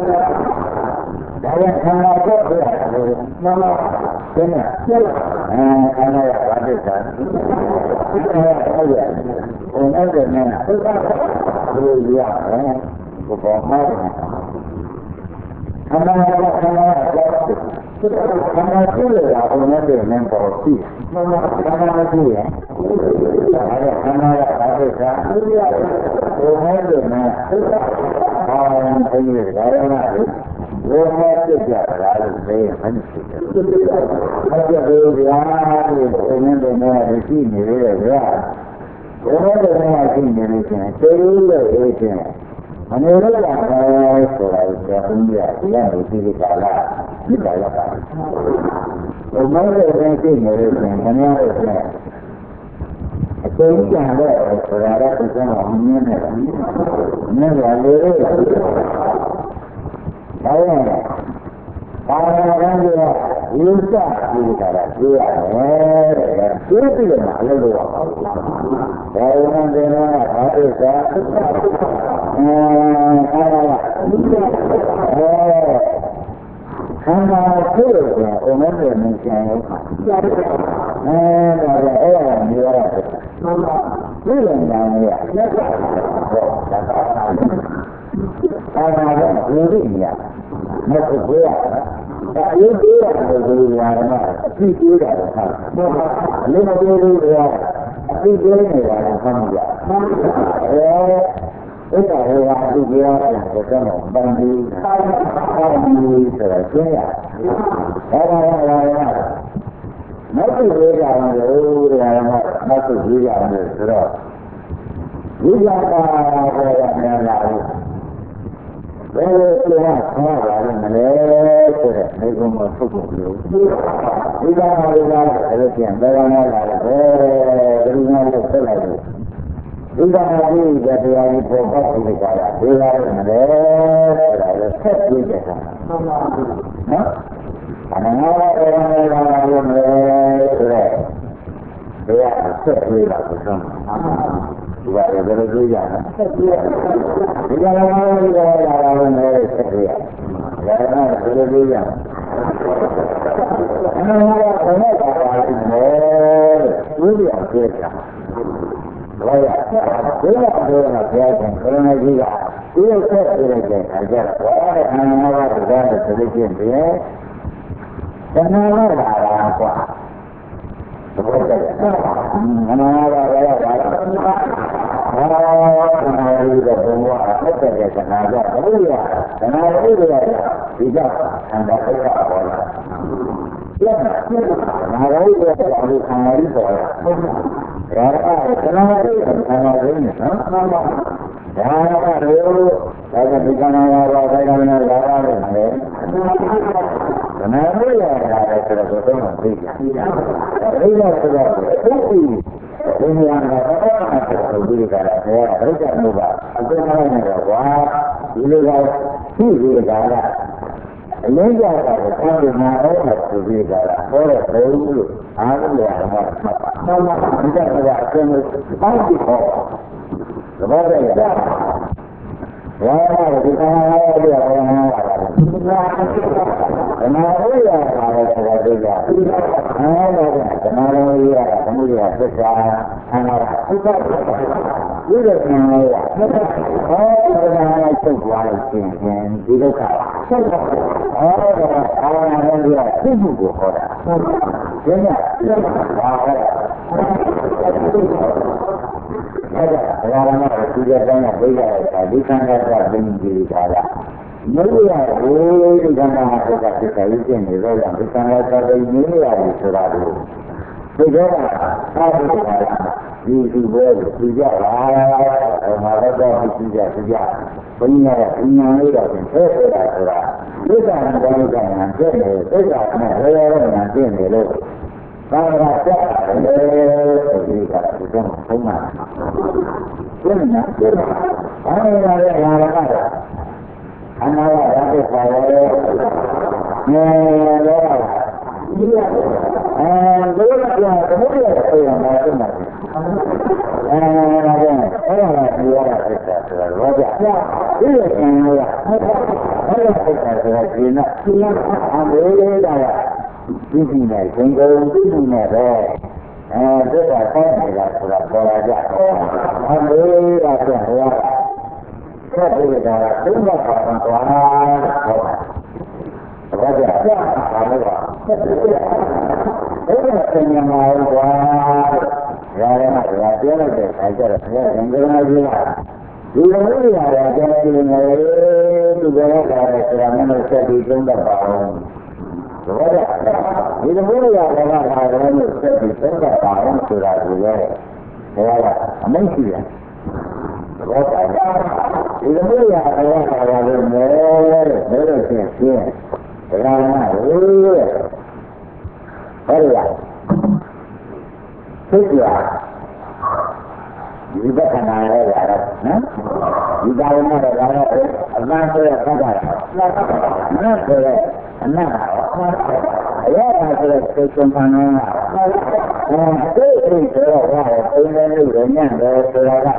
လည်းခန္ဓာကိုယ်ကလည်းမမကျင်းတယ်အဲခန္ဓာရပါတဲ့စာဟုတ်ရဲ့ဟုတ်ရဲ့ဟိုနဲ့တဲ့နဲ့ဘုရားဘုရားဟဲ့ဘုရားမှာခန္ဓာရခန္ဓာရခန္ဓာရှိရတာဘုရားတဲ့နဲ့ပေါ်ရှိမမခန္ဓာရှိရဲ့အဲခန္ဓာရပါတဲ့စာဘုရားဘုရားတဲ့နဲ့အောင်းဘုရားရတာဘုရားပြကြတာလို့ပြောရင်မဖြစ်ဘူး။ဟုတ်ကဲ့ဗျာဒီဘုန်းကြီးတွေနဲ့ရှိနေတယ်ဗျာ။ဘုရားတွေနဲ့ရှိနေလို့ချင်းသေလို့အေးချင်းမနေရတာပဲဆိုတာကိုဘုန်းကြီးကတရားကိုသိကြလားသိကြရတာ။ဘုရားတွေနဲ့ရှိနေလို့ချင်းမနေရတဲ့အကျဉ်းချတဲ့ဆိုတာကသူကမှမြင်နေတာ။မြင်ရလေ။ဒါနဲ့ဘာသာရေးကဝိသတ်ပြီးတာကပြောရတယ်တဲ့ပြောပြီးတော့အလုပ်လုပ်ရအောင်ဒါဝင်နေတယ်ကဘာလို့လဲအဲအားရအဲခန္ဓာကိုယ်ကိုအုံနဲ့မြင်ခြင်းရောအဲဒါလည်းအဲ့ဒါမျိုးရတယ်ဒီလိုညာရလက်ဟောဒါကအာနာကဘုရားညာမဟုတ်ဘူးလားဒါအရေးကြီးတယ်လို့ပြောရတယ်မှာအကြည့်ကြီးတယ်ဟာအလေးမပြောလို့ရအကြည့်ကြီးနေတာကမှမရအဲအဲ့ဒါဟောအကြည့်ကြီးရတယ်ကတော့ဘန်ဒီဘန်ဒီဆိုတော့ကျင်းရအဲ့ဒါကလည်းမဟုတ်ဘူးကြအောင်လို့တရားမှာမဟုတ်ဘူးကြအောင်လို့ဆိုတော့ဝိညာဏဘောရမြန်လာဘူးဘယ်လိုလဲခေါ်ပါလဲမလဲဆိုတဲ့ဒီကုန်းကိုထုတ်ဖို့လို့ဝိညာဏဝိညာဏအဲ့လိုပြန်ဘယ်လိုလဲလာလဲဘယ်လိုလဲလို့ဆက်လိုက်လို့ဝိညာဏကြီးကတရားကြီးပေါ်ပေါက်ပြီးကြတာဒီလာလို့မလဲဆိုတာလည်းဆက်ပြီးကြတာနော်အနန္တဘောရမြန်လာလို့မလဲဆိုတဲ့တရားဆက်ပြီးတာကိုဆုံးဒီကလည်းဘယ်လိုကြည့်ရလဲဆက်ပြီးဒီကလည်းဒီကလည်းလာလို့လည်းဆက်ပြီးရဒါကဘယ်လိုကြည့်ရလဲအမှန်ကတော့ဘယ်နဲ့ပါပါတယ်လဲဝိရိယကျေတာဘာရဘယ်လိုပြောရလဲဘုရားရှင်ခရဏကြီးကဒီလိုဆက်ပြီးတဲ့အခါကျတော့ဘာလဲအမှန်ကတော့ဒါနဲ့သိချင်းတယ်တဏှာလာတာကွာဘယ်လိုလဲအမှန်ကတော့ဘာလဲဘာလဲဟာဒီကဘုရားအသက်တဲ့ကနာကြဘုရားကနာလေးတွေဒီကဆန္ဒပိတ်တာပေါ်လာကျန်နာလေးတွေအခုခံရပြီးပေါ်လာဒါကကနာလေးခံရပြီးနော်ဒါကရောဒါကဒီကနာရောဒါကနာလာရတယ်လေကနာလေးရတာဆိုတော့ဘယ်တော့မှသိကြဘူးအဲ့ဒါဆိုတော့သိပြီဒီနေရာကတော့ဒီကရာတော့ဘုရားဘုရားအကုန်လုံးနေတော့ကွာဒီလိုကရှိဒီကရာအလုံးကြတာကိုဆောင်းနေမှာတော့ဆိုပြီးကြတာဟောတော့ဘယ်လိုလို့အားလုံးရမှာဆောင်းမှာဒီကရာအကျဉ်းပေါင်းပြီးဟောသဘောတည်းလားဝါရဒီကရာရောပြအောင်လာတာဒီမှာဟိုရတာလည်းဆိုတာတွေ့ကြအားလုံးကဓမ္မတော်ကြီးရတာသမှုရသစ္စာအနာဥပ္ပဒီလိုမျိုးရဟောတရားနဲ့ချုပ်သွားလို့ရှင်ရှင်ဒီဒုက္ခဆက်တော့ဟောတော့အာရဏကြီးကသိမှုကိုဟောတာရှင်းရပါဟောအဲ့ဒါဘုရားကသူရတဲ့ဘိရားကဒီကံကသင်္ကြန်ကြတာမလို့ရဘူးဒီကံကဟုတ်ကသိတယ်ကျင့်နေတော့ဒီကံကသတိနည်းရတယ်ဆိုတာကိုဒီတော့အာဘုရားဒီဒီဘယ်လိုကြည့်ကြလားဘာလို့တော့ကြည့်ကြကြည့်ကြဘုရားကဉာဏ်လေးတော့သင်ဆက်တာဆိုတာဒီကံကံကံကျင့်နေသိက္ခာနဲ့ရရရညာကျင့်နေလို့ဘာသာဆက်တယ်ဆိုပြီးကဒီတော့ဆုံးမှာကျင့်နေတယ်ဘာလို့လဲဟာရကတော့အနာရရတဲ့ဆာရဲငယ်တော့ဒီရအဲဒီလိုကသမုဒ္ဒရာပြေးမှာတင်တယ်အဲဒါကအဲ့ဒါကဒီရတာဖြစ်တာဆိုတော့ဘာကြဒီလိုကျင်ရအဲ့ဒါဖြစ်တာဆိုတော့ဒီနော်ဒီအမေလေးကဒီဒီနဲ့သင်္ကုံဒီဒီနဲ့တော့အဲဒါကဆောင်းနေတာဆိုတာပေါ်လာကြအမေလေးကဆိုဟောဆက်ပြီးတော့ဒုက္ခပါတော့ဟောတာဘာကြဘာလို့လဲအဲ့ဒါသင်္မာရောကွာရာရမကပြောလိုက်တဲ့အခါကျတော့ဘုရားသင်္ကန်းကြီးကဒီလိုမျိုးရတယ်ကျန်တယ်နေသူပြောရတာဆိုတာမျိုးဆက်ပြီးသုံးတတ်ပါအောင်ဘာကြဒီလိုမျိုးရတယ်ကလာတယ်လို့ဆက်ပြီးသုံးတတ်ပါအောင်ဆိုတာကိုလည်းဘုရားကအမိန့်ရှိတယ်ဘာကြဒီလိုမျိုးရတယ်ကလာတယ်လို့မဲလို့မဲလို့ရှင်းရှင်းဘုရားကဟိုးရဲ့ဟုတ်လားသိကြဒီဘက်ကနာရဲရတော့နော်ဒီကာလမှာတော့လည်းအမှန်ဆိုရခက်တာမနက်ဆိုရအနက်ပါအရာပါဆိုတဲ့သိချင်မှန်းတော့အဲဒီအစ်ဆိုတော့ဟာအင်းလည်းလို့ညံ့တယ်ဆိုတာကတော့မ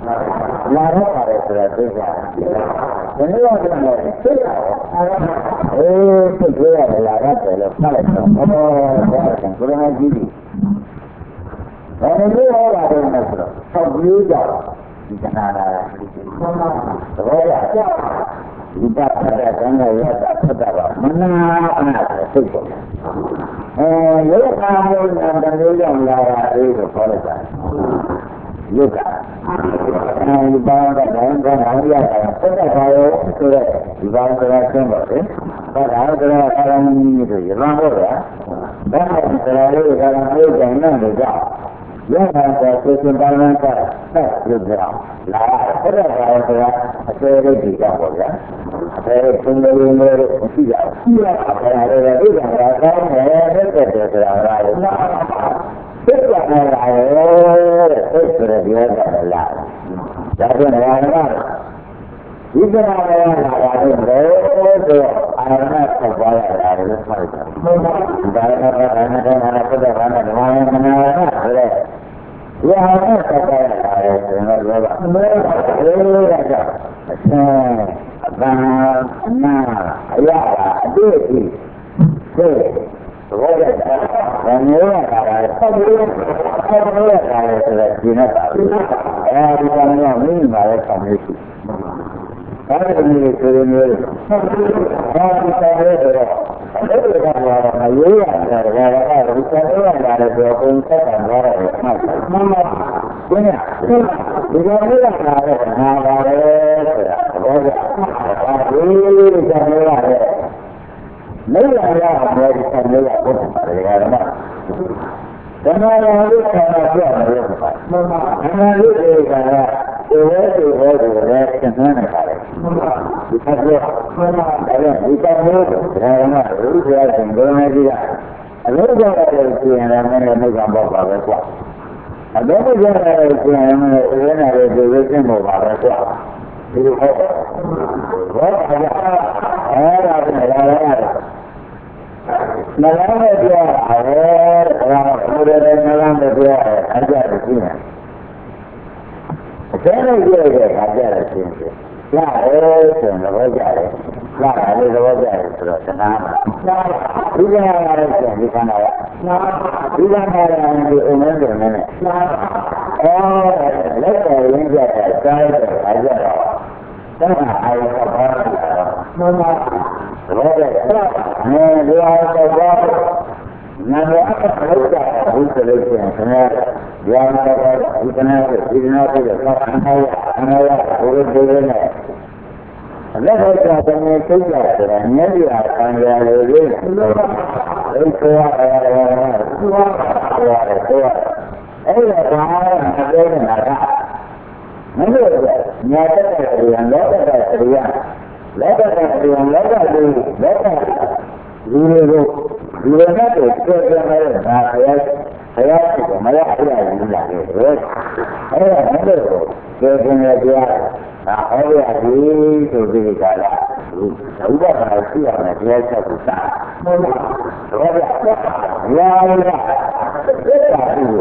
လာတော့ပါတယ်ဆိုတာသိကြတယ်ဘယ်လိုလဲသိတာအေးသိကြရလာတော့လို့ဖတ်လိုက်တော့ဘောဘောကဘုရားကြီးကြီးဘယ်လိုလဲလာတယ်လဲဆိုတော့ဆောက်ပြီးကြဒီကနာလာသဘောရဒီပါရတဲ့ကံရရတာဖြစ်တာပါမနာအားသိတယ်အဲရုပ်ကာမနာတမျိုးကြောင့်လာတာလေးကိုခေါ်လိုက်တာရုပ်ကအဲဒီပါတဲ့ကံကံအောင်ရတာဆက်တဲ့ဘာရောဆိုတဲ့ဒီပါကရာဆင်းပါလေဘာသာကရာကာရမီတို့ရမှာပေါ့ဗျာဒါမှဆရာလေးကလည်းအဲ့ဒါနဲ့တော့ကြောက်ရတာဆိုစေစင်ပါလန်ကဆက်လို့ကြောက်လာဆက်တဲ့ဘာရောဆိုတာအစေလေးဒီကြောက်ပေါ့ဗျာအဲသင်္ကေတမျိုးမရှိကြဘူး။ဆရာလေးကဒီကံကကောင်းတယ်တဲ့တဲ့ဆိုတာကလည်းသိကြတယ်လားသိကြတယ်ပြောတယ်လားဒါကြောင့်လည်းဒီကံကလာတာလည်းဆိုအာရဏဆက်သွားရတာလည်းမှတ်တယ်။ဒါကလည်းဘာနဲ့နဲ့ပတ်သက်တာနဲ့ဓမ္မနဲ့မနာရဆိုတဲ့ဒီဟာနဲ့ဆက်သွားရတာလည်းဆိုတော့ပြောတာ။အဲဒါကြောင့်အဆင်းဘာနာအရာအတိအကျသိဘောရတာဘယ်လိုရတာလဲဆက်ပြီးဆက်ပြီးရတာလဲဆိုတော့ဒီနဲ့ပါအဲဒီကံကမင်းပါရဲ့ဆံလေးရှိဒါကလည်းဆိုရင်လည်းအဲဒီဆံလေးဆိုတော့အဲ့ဒီကတော့မရိုးရတယ်ဒါကတော့ဒီဆံလေးရတယ်ဆိုတော့ပုံစံကလည်းရတယ်မှတ်မှန်ပါဘယ်နဲ့ဒီကနေ့ကလည်းနာပါလေဆိုတာဘောရအဲဒီဆံလေးရတယ်没有呀，我是看没有，我是这个什么？咱们有看到这样的人吗？咱们有这个呢，有我有我有的，现在那个嘞。你看这，哎呀，你看没有？看什么？有些很多那个，有些那个现在那个没干报告的挂，啊，有些那个现在那个原来的就是政府把它挂，这个好，我大家，哎呀，这个呀。မလန်းနဲ့ပြောရတယ်ဒါကဘုရားနဲ့မလန်းနဲ့ပြောရတယ်အကြတယ်ရှင်းတယ်အကျဉ်းနဲ့ပြောတဲ့အခါကျတော့ရှင်းတယ်ရတယ်ဆိုရင်သဘောကျတယ်ရတယ်လေသဘောကျတယ်ဆိုတော့သနာမှာဒီကနေ့ရတဲ့ဆိုရင်ဒီခန္ဓာကဒီခန္ဓာကဒီအုံနဲ့နေနဲ့အဲလက်တော်ရင်းကြတဲ့စာရတဲ့အခါကျတော့သံဃာအာရုံကဘာလို့လဲမှန်ပါဘောတဲ့အဲဒီအားတော့ဘာနာမအပ်လို့တာဘုရားလေးပြန်ဆရာဒီအားတော့ဒီကနေ့ဒီနေ့ပြည့်တော့အနာရအနာရဘုရားဒေဝနဲ့လက်ဟုတ်တာတည်းသိကြတယ်မျက်ရည်ခံရလေလေဒီဆိုရတယ်ရတယ်ဆိုရတယ်အဲ့ဒါကအသေးနာတာမလို့ညာတဲ့တရားလောကတဲ့တရားလောကတဲ့တရားလောကလူလောကလူတွေကိုလူတွေနဲ့တွေ့ကြတယ်ဒါခရခရကမရအရာကြီးလာတယ်အဲ့ဒါမလို့ကျေကျင်ရကြဒါဟောရသည်ဆိုပြီးကြတာဥပဒါရှိရမယ်တရားချက်ကိုစားဟုတ်လားတော့ဗျာရာရတာသိတာဘူး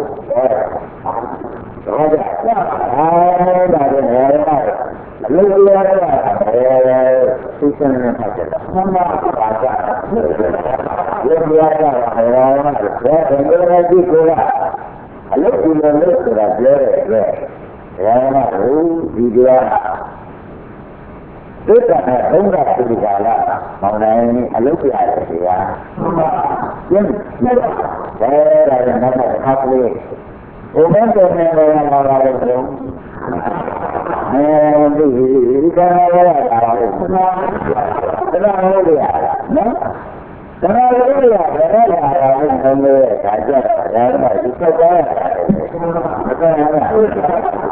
ဟုတ်ကဲ့အဲဒါလည်းရပါတယ်အလုံးစုံရတာအဲသိစင်းနေပါတယ်မှန်ပါပါကြရုပ်ရတာဟောရတယ်ဘယ်လိုလဲဒီကအလုံးစုံလို့ဆိုတာပြောတဲ့အတွက်ရဟန်းတို့ဒီတရားသိတာနဲ့ဘုရားသူကလာမောင်နိုင်အလုပ်ပြရတယ်ဗျာမှန်ပါကျင်းတယ်ဒါလည်းနောက်တစ်ခါကလေးဘုရားတော်နဲ့ဘာလာလာလို့ဆိုအဲဒီဒီကနေ့ရတာပါလို့ဒါကလည်းရတာနော်ဒါကလည်းရတာလည်းလာတာလို့ဆိုလို့ဒါကြတာဒါမှဒီဆက်သွားရတာဒါကလည်းဒါအေးဒါ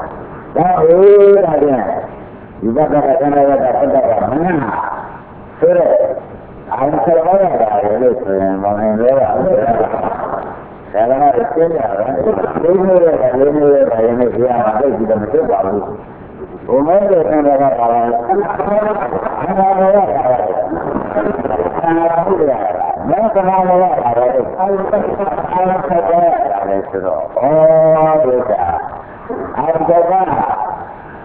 ပြန်ဒီဘက်ကကဆန္ဒရတာပတ်တာကမနာဆိုတော့အောင်ဆက်သွားရတာလို့ဆိုရင်မောင်ရင်လည်းပါဆရာကသိကြတာဒီလိုလေဒီလိုလေဘာရင်ကြီးအောင်သိကြတယ်မဖြစ်ပါဘူးဘုံမဲတဲ့ဆန္ဒကပါလာဆန္ဒရတာဆန္ဒရတာဟုတ်တယ်မင်းကနာရတာလေအဲ့ဒါဆက်သွားရတယ်ဆိုတော့ဩဒုက္ခအဲ့ဒါက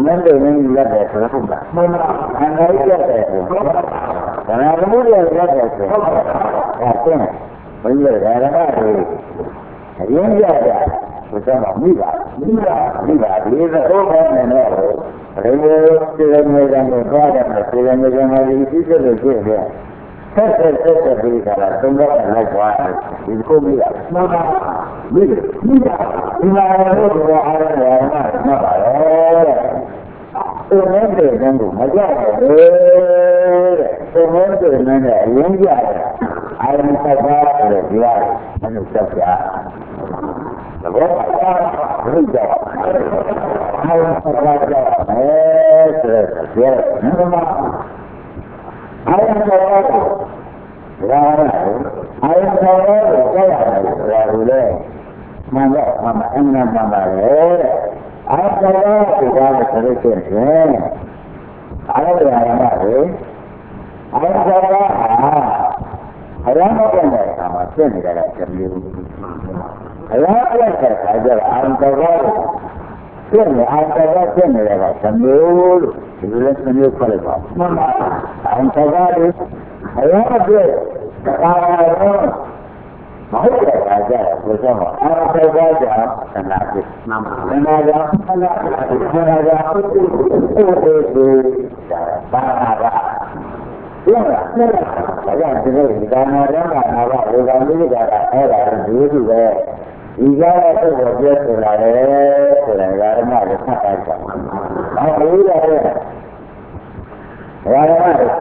မင်းတို့မင်းလက်တယ်ဆိုတော့ဟုတ်လားမှန်ပါအငါကြီးလက်တယ်ဆိုဟုတ်ပါဒါနာမှုတွေလက်တယ်ဆိုဟုတ်ပါအဲဆင်းဘယ်လိုလဲဒါကလည်းအရင်ကြကြဘုရားမိပါမိပါမိပါဒီလိုတော့ဘယ်နဲ့လဲရေစေရမေကံကိုသွားတယ်စေရမေကံမှာဒီသိတဲ့လို့ဖြစ်တယ်ဆက်ဆက်ဆက်ဆက်ပြီးကြတာသုံးတော့လိုက်သွားဒီကိုမိတာမှန်ပါမိမိတာဒီမှာတော့ဒီအားရရမှာမှတ်ပါရဲ့သူနဲ့တည်းကမကြဘူးတဲ့သူနဲ့တည်းနဲ့အရင်ကြတယ်အာရုံဆက်ပါဆိုတဲ့ဒီဟာမနုဆက်ကြသဘောပါဘုရားအာရုံဆက်ပါကြအဲဆိုတဲ့ဒီဟာမှန်ပါအာရုံဆက်ပါရာအာရုံဆက်ပါကိုကြားရတယ်ဆိုတာကိုလေမှန်တော့မှန်ပါအမှန်မှန်ပါလေအာရုံဆက်ပါကိုကြားတယ်ဆိုလို့ရှိရင်အာရုံရရမှာလေအာရုံဆက်ပါအရမ်းတော့တဲ့အခါမှာဖြစ်နေတာကတစ်မျိုးအရမ်းတဲ့အခါကျတော့အာရုံဆက်ပါဖြစ်နေအာရုံဆက်ပါဖြစ်နေတာကတစ်မျိုးလို့ဒီလိုလည်းတစ်မျိုးခေါ်လိုက်ပါမှန်ပါအာရုံဆက်ပါလေအရမ်းတဲ့ကာရောမဟုတ်တဲ့အခါကျတော့ဘုရားကအာရုံဆက်ပါကြောင့်သနာဖြစ်မှန်ပါသနာကြောင့်သနာသနာကြောင့်ဟုတ်တယ်ဟုတ်တယ်ဘာသာဒီမှာဆက်လာတယ်ဒီလိုဒီကနာရမှာဘာဝေကံလေးကအဲ့ဒါဒီလိုပဲဒီကရတဲ့ကိုပြောဆိုတာလေဆိုတာဓမ္မကိုဖတ်တာကြောင့်အခုဒီရတဲ့ဓမ္မကာနာရလည်း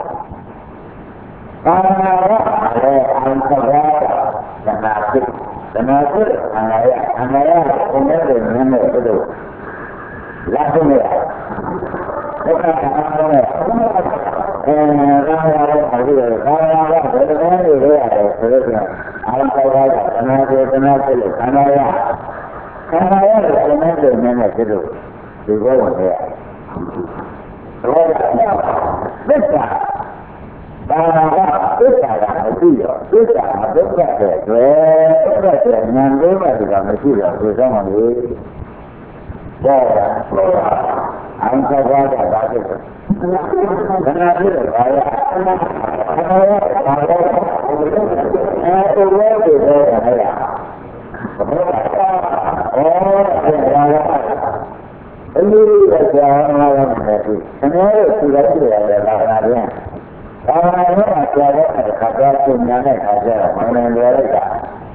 အောင်သဘောသနာဖြစ်သနာဖြစ်အနာရအနာရဘုံနဲ့နည်းနဲ့တို့လာဖို့ရအဲ့ဒါကတော့အဲဒါကတော့အခုတော့ကာယကဘယ်လိုလဲလို့ရတယ်ဆိုတော့အာရုံပေါ်တာကသနာပြေသနာပြေလို့ခန္ဓာရခန္ဓာရကိုသနာပြေနေနေဖြစ်လို့ဒီဘောဝင်ရတော့သစ္စာဒါကသစ္စာကမရှိတော့သစ္စာမသက်တဲ့အတွက်သစ္စာဉာဏ်လေးမှဒီကမရှိတော့ဒီဆောင်ပါလေဘောရဘောအံသဘောကဘာဖြစ်လဲခဏဖြစ်တယ်ဘာရခဏရဘာလို့အဲဘယ်လိုလဲဆိုတော့ဟဲ့လားဘောကဩဘာလဲအလူရီအကြောင်းအားဖြင့်ဒီခဏရသူလိုက်ရတယ်လားငါပြန်ဘာသာရေးမှာကြားတဲ့အခါကျတော့ဉာဏ်နဲ့ခါကျတော့မနိုင်လွယ်လိုက်တာ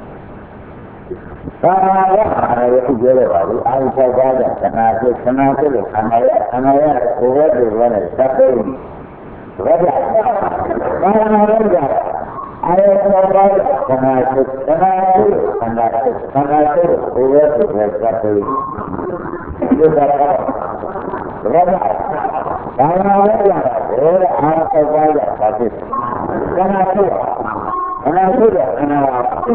ဘာသာရေးအားရခုပြောရပါဘူးအာရုံဆက်ပါးတဲ့ခဏဖြစ်ခဏဖြစ်လို့ခဏရခဏရဘုရားတွေလည်းသတ်တယ်ဘာကြဘာသာရေးကအာရုံဆက်ပါးတဲ့ခဏဖြစ်ခဏဖြစ်ခဏဖြစ်ခဏဖြစ်ဘုရားတွေလည်းသတ်တယ်ဒီကရဘာကြဘာသာရေးကဘယ်အာရုံဆက်ပါးတဲ့ခဏဖြစ်ခဏဖြစ်ခဏဖြစ်ခဏခဏဖြစ်ဘာ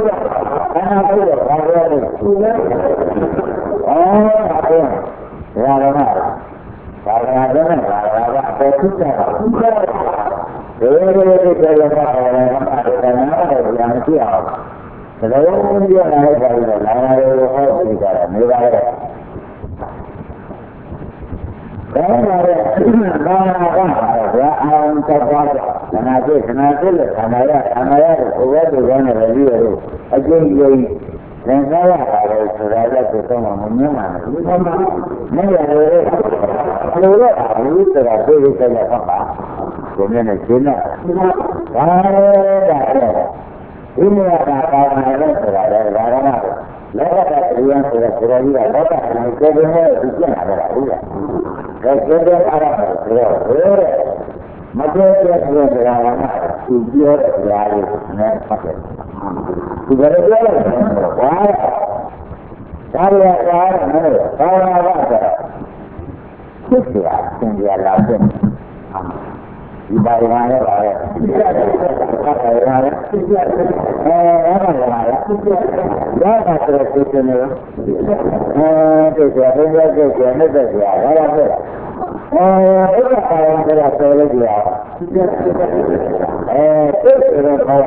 လို့လဲသူလဲအော်ဒါကရာရမဘာသာရေးနဲ့ဘာသာကအပေါ်ဖြစ်တာသူကဘယ်လိုလဲပြောရမှာလဲအဲ့ဒါကတော့ဉာဏ်ရှိအောင်ဒါလုံးပြရတဲ့ဘာလို့လဲနာရီဟောပြီးကြတာနေပါလေဒါမှလည်းဘာသာကဘာအောင်သက်သွားတယ်ခဏပြည့်ခဏပြည့်လို့ခဏရခဏရကိုဘယ်လိုကောင်းတယ်လဲပြီးတော့အကျဉ်းကြီးသင်္ခါရပါလေဆိုတာလည်းသူတော့မမြင်ပါဘူး။မင်းရတယ်ဘယ်လိုလဲဘူးဆိုတာသိသိကြရပါပါ။ကိုမြင်နေရှင်းတော့ဘာလဲဒါဒီနေရာကပါလာတယ်ဆိုတာလည်းဘာမှမဟုတ်။လောကကတရားဆိုတဲ့ကိုယ်ကြီးကလောကကိုကိုယ်နဲ့သူကျင့်လာတာဟုတ်လား။ဒါကျတဲ့အားရဆိုတော့ဘယ်လိုမကျတဲ့ပြောဆိုတာကသူပြောတဲ့တရားလေးနဲ့ပတ်သက်ဒီဘယ်လိုပြောလဲဝါဒါရတာနဲ့ဘာသာကဖြစ်เสียသင်ရလာတဲ့ဒီပါရမနဲ့ပါရဲ့ဒီပါရမနဲ့အဲအဲ့ဒါလည်းပါရဲ့ဒါကဆိုတဲ့စိတ်နဲ့အဲဒီကဘယ်လိုကြည့်ကြနေတယ်ကြာဘာလို့လဲအဲအဲ့ဒါပါရမနဲ့ဆိုလို့ကြာအဲအဲ့ဒါပါ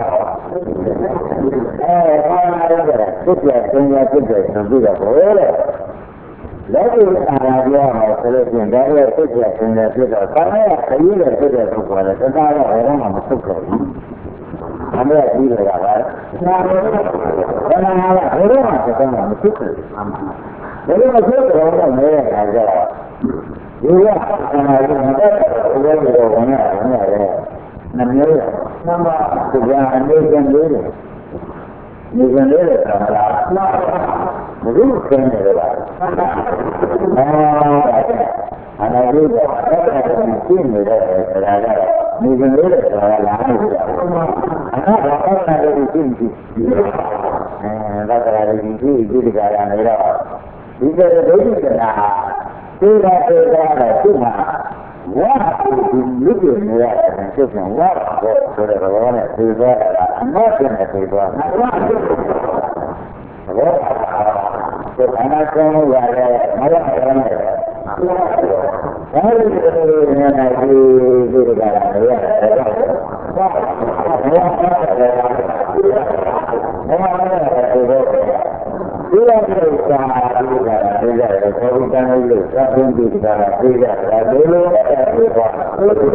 အဲဘာလဲတဲ့စိတ်ရသင်ရဖြစ်တယ်ဆိုပြီးတော့ဘယ်လဲလက်တွေ့အာရပြောမှာဆိုလို့ရှိရင်ဒါရဲ့သိကျဆင်းရဲဖြစ်တော့ကာမရဲ့ခရီးရဲ့ဖြစ်တဲ့ပုဂ္ဂိုလ်လည်းတရားတော့ဘယ်တော့မှမဆုတ်ခဲ့ဘူး။အမေကပြီးတော့ရပါလား။နာမေကဘယ်လိုမှဘယ်တော့မှသက်သာမဖြစ်ဘူး။ဘယ်လိုမှဖြစ်တော့လည်းမဲတဲ့ခါကျတော့ဒီကအာရကိုမတတ်တဲ့ဘယ်လိုဝင်ရဝင်ရတယ်။နမျိုးရနမသူကအနေနဲ့လေးတယ်။ဒီကနေ့လည်းသာလားဘယ်လိုခင်းနေလဲပါအာအနာဂတ်ကအဲ့ဒါကိုရှင်းနေတဲ့ဒါကဒီကနေ့လည်းသာလားလို့ပြောတာအနာဂတ်ကအဲ့ဒါကိုရှင်းကြည့်အဲဒါကလည်းဒီဒီဒီကရနေတော့ဒီကနေ့ဒုက္ခနာသေတာသေတာတော့သူ့မှာဝါဒီလူတွေနေရတဲ့စိတ်ကဝါတော့ဆိုတဲ့ဘောနဲ့သေသွားတာအမေကနဲ့သေသွားတာဘောဒီအနာကောင်းရတယ်မရဘူးနဲ့ဘာလို့ဒီလိုနေနေဒီဒီကရနေရလဲဘာဒီလိုမျိုးစာဒီကရဒီကရကိုယ်ကံလို့သတ်ပြီးဒီကရဒီကရဒီလိုအဲ့ဒါအဲဒီ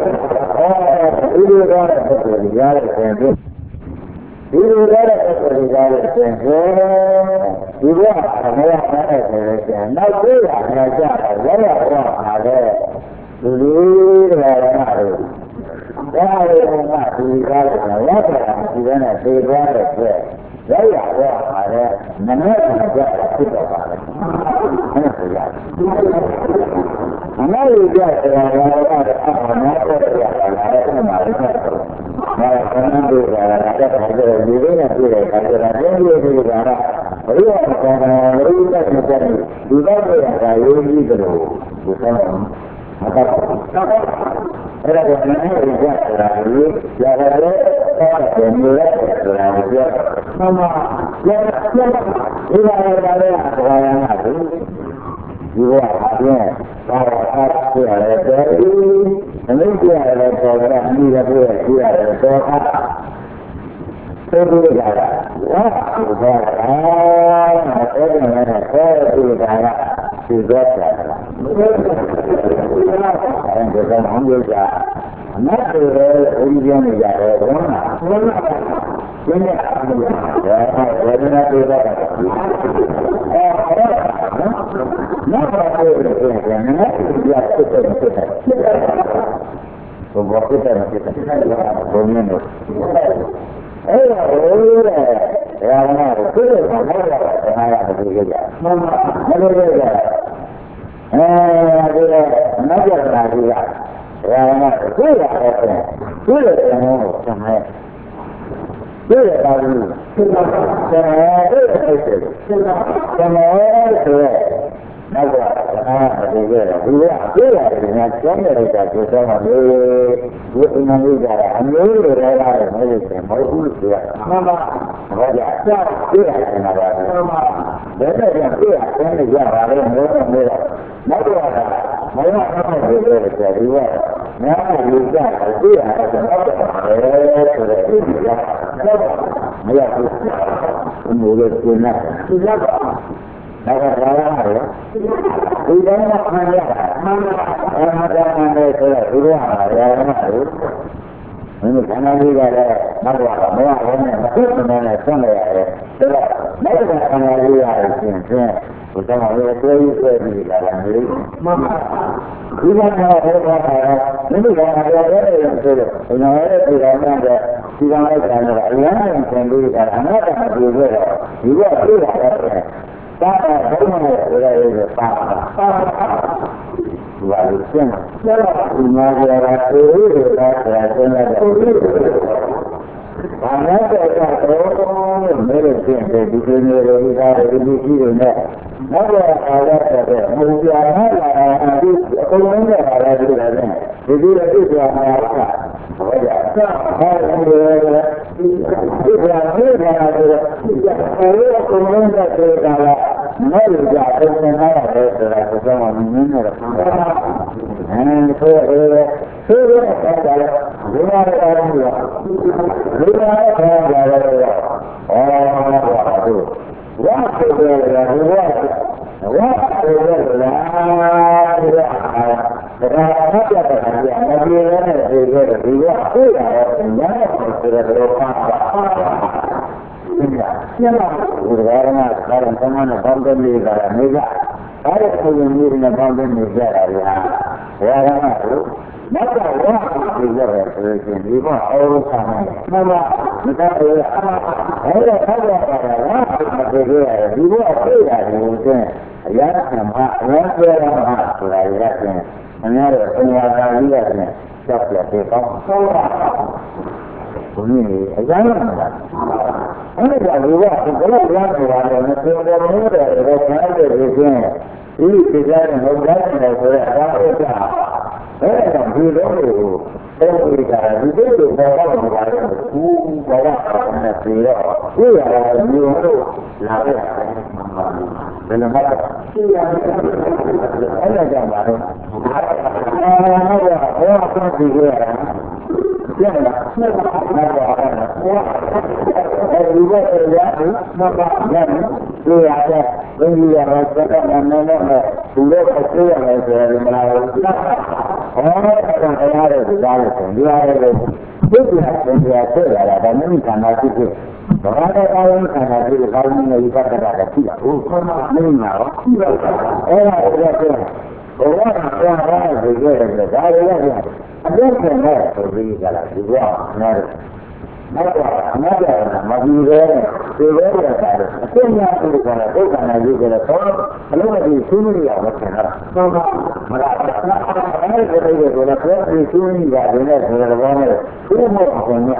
လိုကတော့ပုံရရတယ်ဒီလိုရတဲ့ပုံစံကြတဲ့ဆင်ဆိုဒီဘက်အမေရတဲ့ဆိုလို့ရှိရင်နောက်ပြေးရနေကြတယ်ရရတော့ပါလေလူလူတွေရမှာလို့ဒါလေးကဒီကားကရတာဒီကနေ့သေသွားတဲ့အတွက်ရရတော့ပါလေနည်းနည်းကကြဖြစ်တော့ပါလေအဲ့ဒါရတယ်အမေရကြတယ်ဘာလို့လဲအမေကတော့ရတယ်အဲ့မှာလည်းဘာကနန်းတို့ကလည်းအဲ့ဒါကဒီလိုနဲ့ပြည့်တယ်ခါကြတာဒီလိုဒီလိုကဘယ်လိုလဲကံကံဘယ်လိုလဲဆိုတော့ဒီတော့ကရိုးကြီးတယ်လို့ဒီကံမတတ်ဘူးအဲ့ဒါကနည်းနည်းကြတာလေရတယ်လေတော့တယ်မျိုးလဲဆိုတာကိုပြောမှန်ပါပြောပြောဒီလိုလည်းလည်းဘာရမှာလဲဒီဘက်အပြင်ဘာသာအားဖြင့်လည်းတယ်အမိကျလည်းပေါ်လာအမိရပြည့်ရှိရတယ်တော့အားသိပြီးကြတာဝါဘာအာအဲ့ဒီနဲ့ဆက်ပြီးကြတာဒီတော့တာအဲ့ဒါကမှမပြောကြအနတ်တွေလည်းဦးကျင်းနေကြတယ်ဘုန်းလားဘုန်းလားကျင်းနေတယ်ဒါဝေဒနာတွေတော့အဲ့ဒါနော်ဘာလို့လဲဆိုရင်လည်းဒီအဖြစ်တဲ့ဖြစ်တဲ့ဘုရားဖြစ်တဲ့ဖြစ်တဲ့ဘုံနဲ့တော့အဲ့ဒါကိုလည်းရာမနာကိုသိတယ်ဘာလို့လဲဘာရတယ်ဒီကြမှန်ပါဘယ်လိုလဲအဲဒီအနတ်ရတာကြီးကရာမနာကိုသိရတယ်သိတယ်အမေကိုဆံရဲသိတယ်ပါဘူးသိတယ်ဆံရဲသိတယ်သိတယ်ဆံရဲဆိုရဲနောက်ကအာဒီကဒီကပြေးရတယ်ညာကျမ်းတဲ့တာကိုတော့လေဒီအမှန်ကြီးကအမျိုးတွေလည်းရတယ်မဟုတ်ဘူးမဟုတ်ဘူးဆိုရမှန်ပါဘာကြအစပြေးရတယ်မှာပါမှန်ပါဘယ်တော့ပြန်ပြေးရတယ်လဲကြပါလေမဟုတ်ဘူးလေနောက်ကမဟုတ်ဘူးဆိုတဲ့ဆိုဒီကညာလူကြပြေးရတယ်တော့တယ်ဆိုတဲ့ဒီကမရဘူးဘုရားကိုနာဒီကဒါကဘာလဲဒီတိုင်းမှာမှန်ရတာမှန်ပါအမှန်တရားနဲ့ဆိုတော့ဒီလိုဟာရတယ်နော်မင်းကနာလေးကလည်းနောက်တော့မရဘဲနဲ့မဖြစ်နေနဲ့ဆွန့်လိုက်ရတယ်ဒါတော့မေတ္တာခန္ဓာလေးရရှင်ဖြင့်ဘုရားလည်းတွေ့ရဆွဲပြီးလာတယ်မှန်ပါဒီကနေ့ဟောတာကမင်းကလည်းရတယ်ဆိုတော့ဘုရားရဲ့ဒီကောင်ကဒီကောင်လိုက်တယ်တော့အရင်ကသင်ပြီးတာအနာတမပြေခဲ့တော့ဒီကပြေးလာတယ်ဒါကဘုရားရဲ့ရရရပါပါဘာလို့ရှင်းလဲဒီမှာကြတာသေရတာဆရာရှင်းလိုက်တယ်ဘာနဲ့တော့မဲရရှင်းတယ်ဒီလိုမျိုးတွေဒါတွေဒီကြီးတွေနဲ့နောက်တော့အားရတဲ့မူပြားလာတာဒီအကုန်လုံးနဲ့အားရတဲ့တယ်ဒီဒီလည်းပြပြမှာပါဟုတ်ကြအဲ့ဒါဒီဒီကနေ့ကလည်းဒီအကုန်လုံးနဲ့တွေ့တာမဲရကြပုံစံနဲ့ရတယ်ဆိုတာကိုကျွန်တော်မြင်နေတော့အဲဒီဆိုရဲဆိုရဲအဲ့ဒါလည်းဒီမှာလည်းဒီမှာလည်းခေါ်ကြတယ်အော်ဘာလို့ဝါဆိုတယ်ဒီက What is it? The ya sama, ya sama, sudah ya, ini ada semua kali ya, siap ya, kita. Ini, jangan. Ini dah luar, kalau luar luar, mesti ada luar, ada ada begini. Ini tidak ada luar, ada ada. Eh, tapi dulu, saya tidak itu bawa luar, bawa apa sih? Iya, dulu, lalu. Belum ada. Ada gambar. Ada orang juga. Ya, ada juga terjadi maka dan dia ada dia rasa mana dulu pasti ada dari melalui orang yang ada di dalam dia ada dia dia ada dan ini kan itu berada dalam karena di dalam ini ada tidak ini mau orang ada orang yang ada di dalam ada yang ada di dalam juga ada Maka, maka, majulah, sebenarnya ada. Semua itu kalau kita nak juga kalau kalau di sini ya macam mana? Maka, ada juga kalau kalau di sini ya benar benar benar. Semua punya.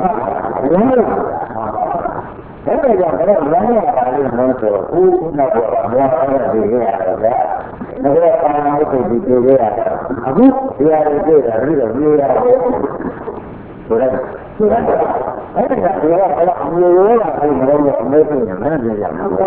Ada yang ada banyak ada yang macam tu, nak buat apa dia ada. Nak buat apa itu dia ada. Aku dia ada dia ada dia ada. Sudah. Ada tak dia kalau mula ada mula mula mana dia?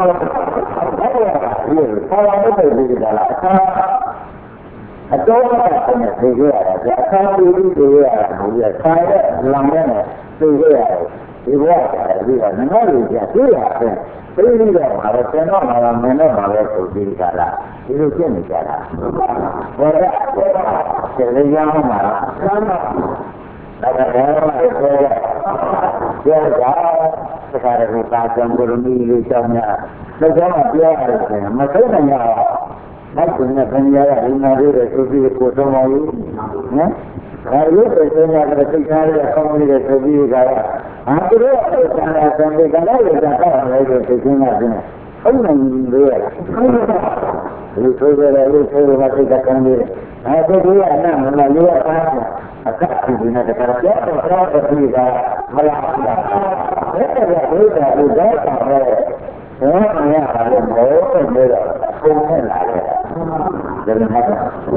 Kalau ada di dalam. Ada orang yang dia ada. Kalau dia ada, dia saya lamanya dia ada. Dia ada dia. Nama dia dia ada. Ini dia ada channel malam mana malam tu di dalam. Itu jenis cara. Orang kerja mana? Ada orang yang dia dah sekarang ni pasang bermi licamnya, sekarang dia ada, maksudnya maksudnya penjara ini ada sesuatu kosong lagi, ne? Kalau sesuatu ada sesuatu kamu ni sesuatu kaya, aku tu sana sampai kalau ada apa ada sesuatu ada, apa ni dia? Itu dia itu masih takkan dia. Ada dia nak melalui apa? Akan dina dekat dia orang bertiga melakukan. Mereka bertiga juga sampai semuanya ada mereka beda semua lagi. Jadi macam.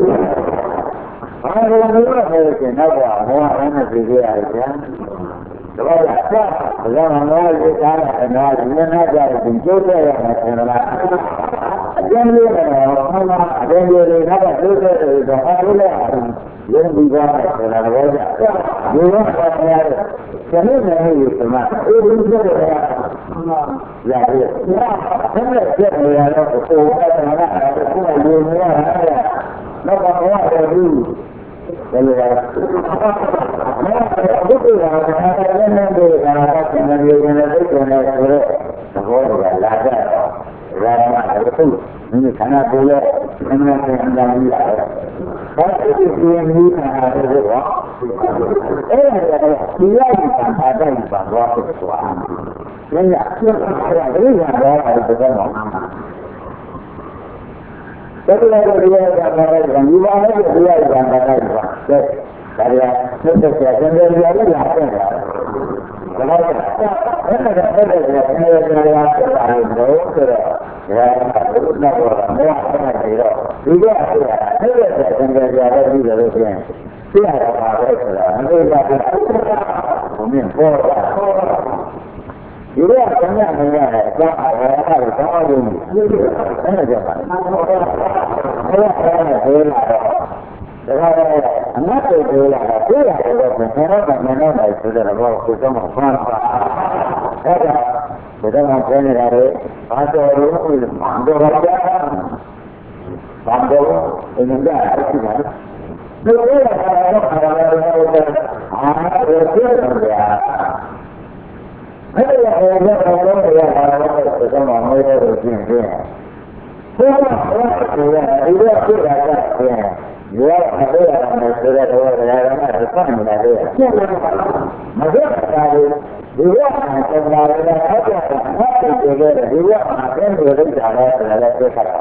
Orang orang mereka nak buat orang orang juga ada. Kalau apa, kalau orang kita nak dia nak jadi penjual yang macam mana? Jangan lupa orang ada yang nak juga dah ada. Yang dibuat dalam wajah, dia orang kami ni cuma ini saja. Jadi, kita jadi orang itu orang kita dunia ada, nampak orang ini. Jadi, betul lah. Ada yang dia kata yang dia kata itu yang dia sekolah lada, lada itu ini karena boleh memang yang ini ada. Kalau itu yang ini ada juga, eh dia bukan ada yang bawa sesuatu. Jadi, orang ini ada ada juga. Jadi kalau dia yang berada di bawah dia yang berada di bawah. Jadi, kita sekarang dia ada apa? Kalau kita ada ada ada ada ada ya, itu nak orang orang dia. Dia ada ada ada ada di dalam dia. Dia ada apa saja. Dia ada. Mungkin boleh. Dia hanya hanya ada ada ada ini. Mana dia? Kalau ada ada Kalau anak itu lah, dia ada mana mana mana sudah bawa kita makan. Ada, kita makan ni ada, ada orang itu, ada orang Bambu ini dia harus gimana? Lalu kalau kalau ah betul ya. Ada yang ada orang yang orang itu mau itu sih. Semua orang itu itu ada ya. Dia ada yang sudah ada yang ada apa yang ada. Maka kalau dia sebenarnya ada apa juga dia akan berjalan dalam kesalahan.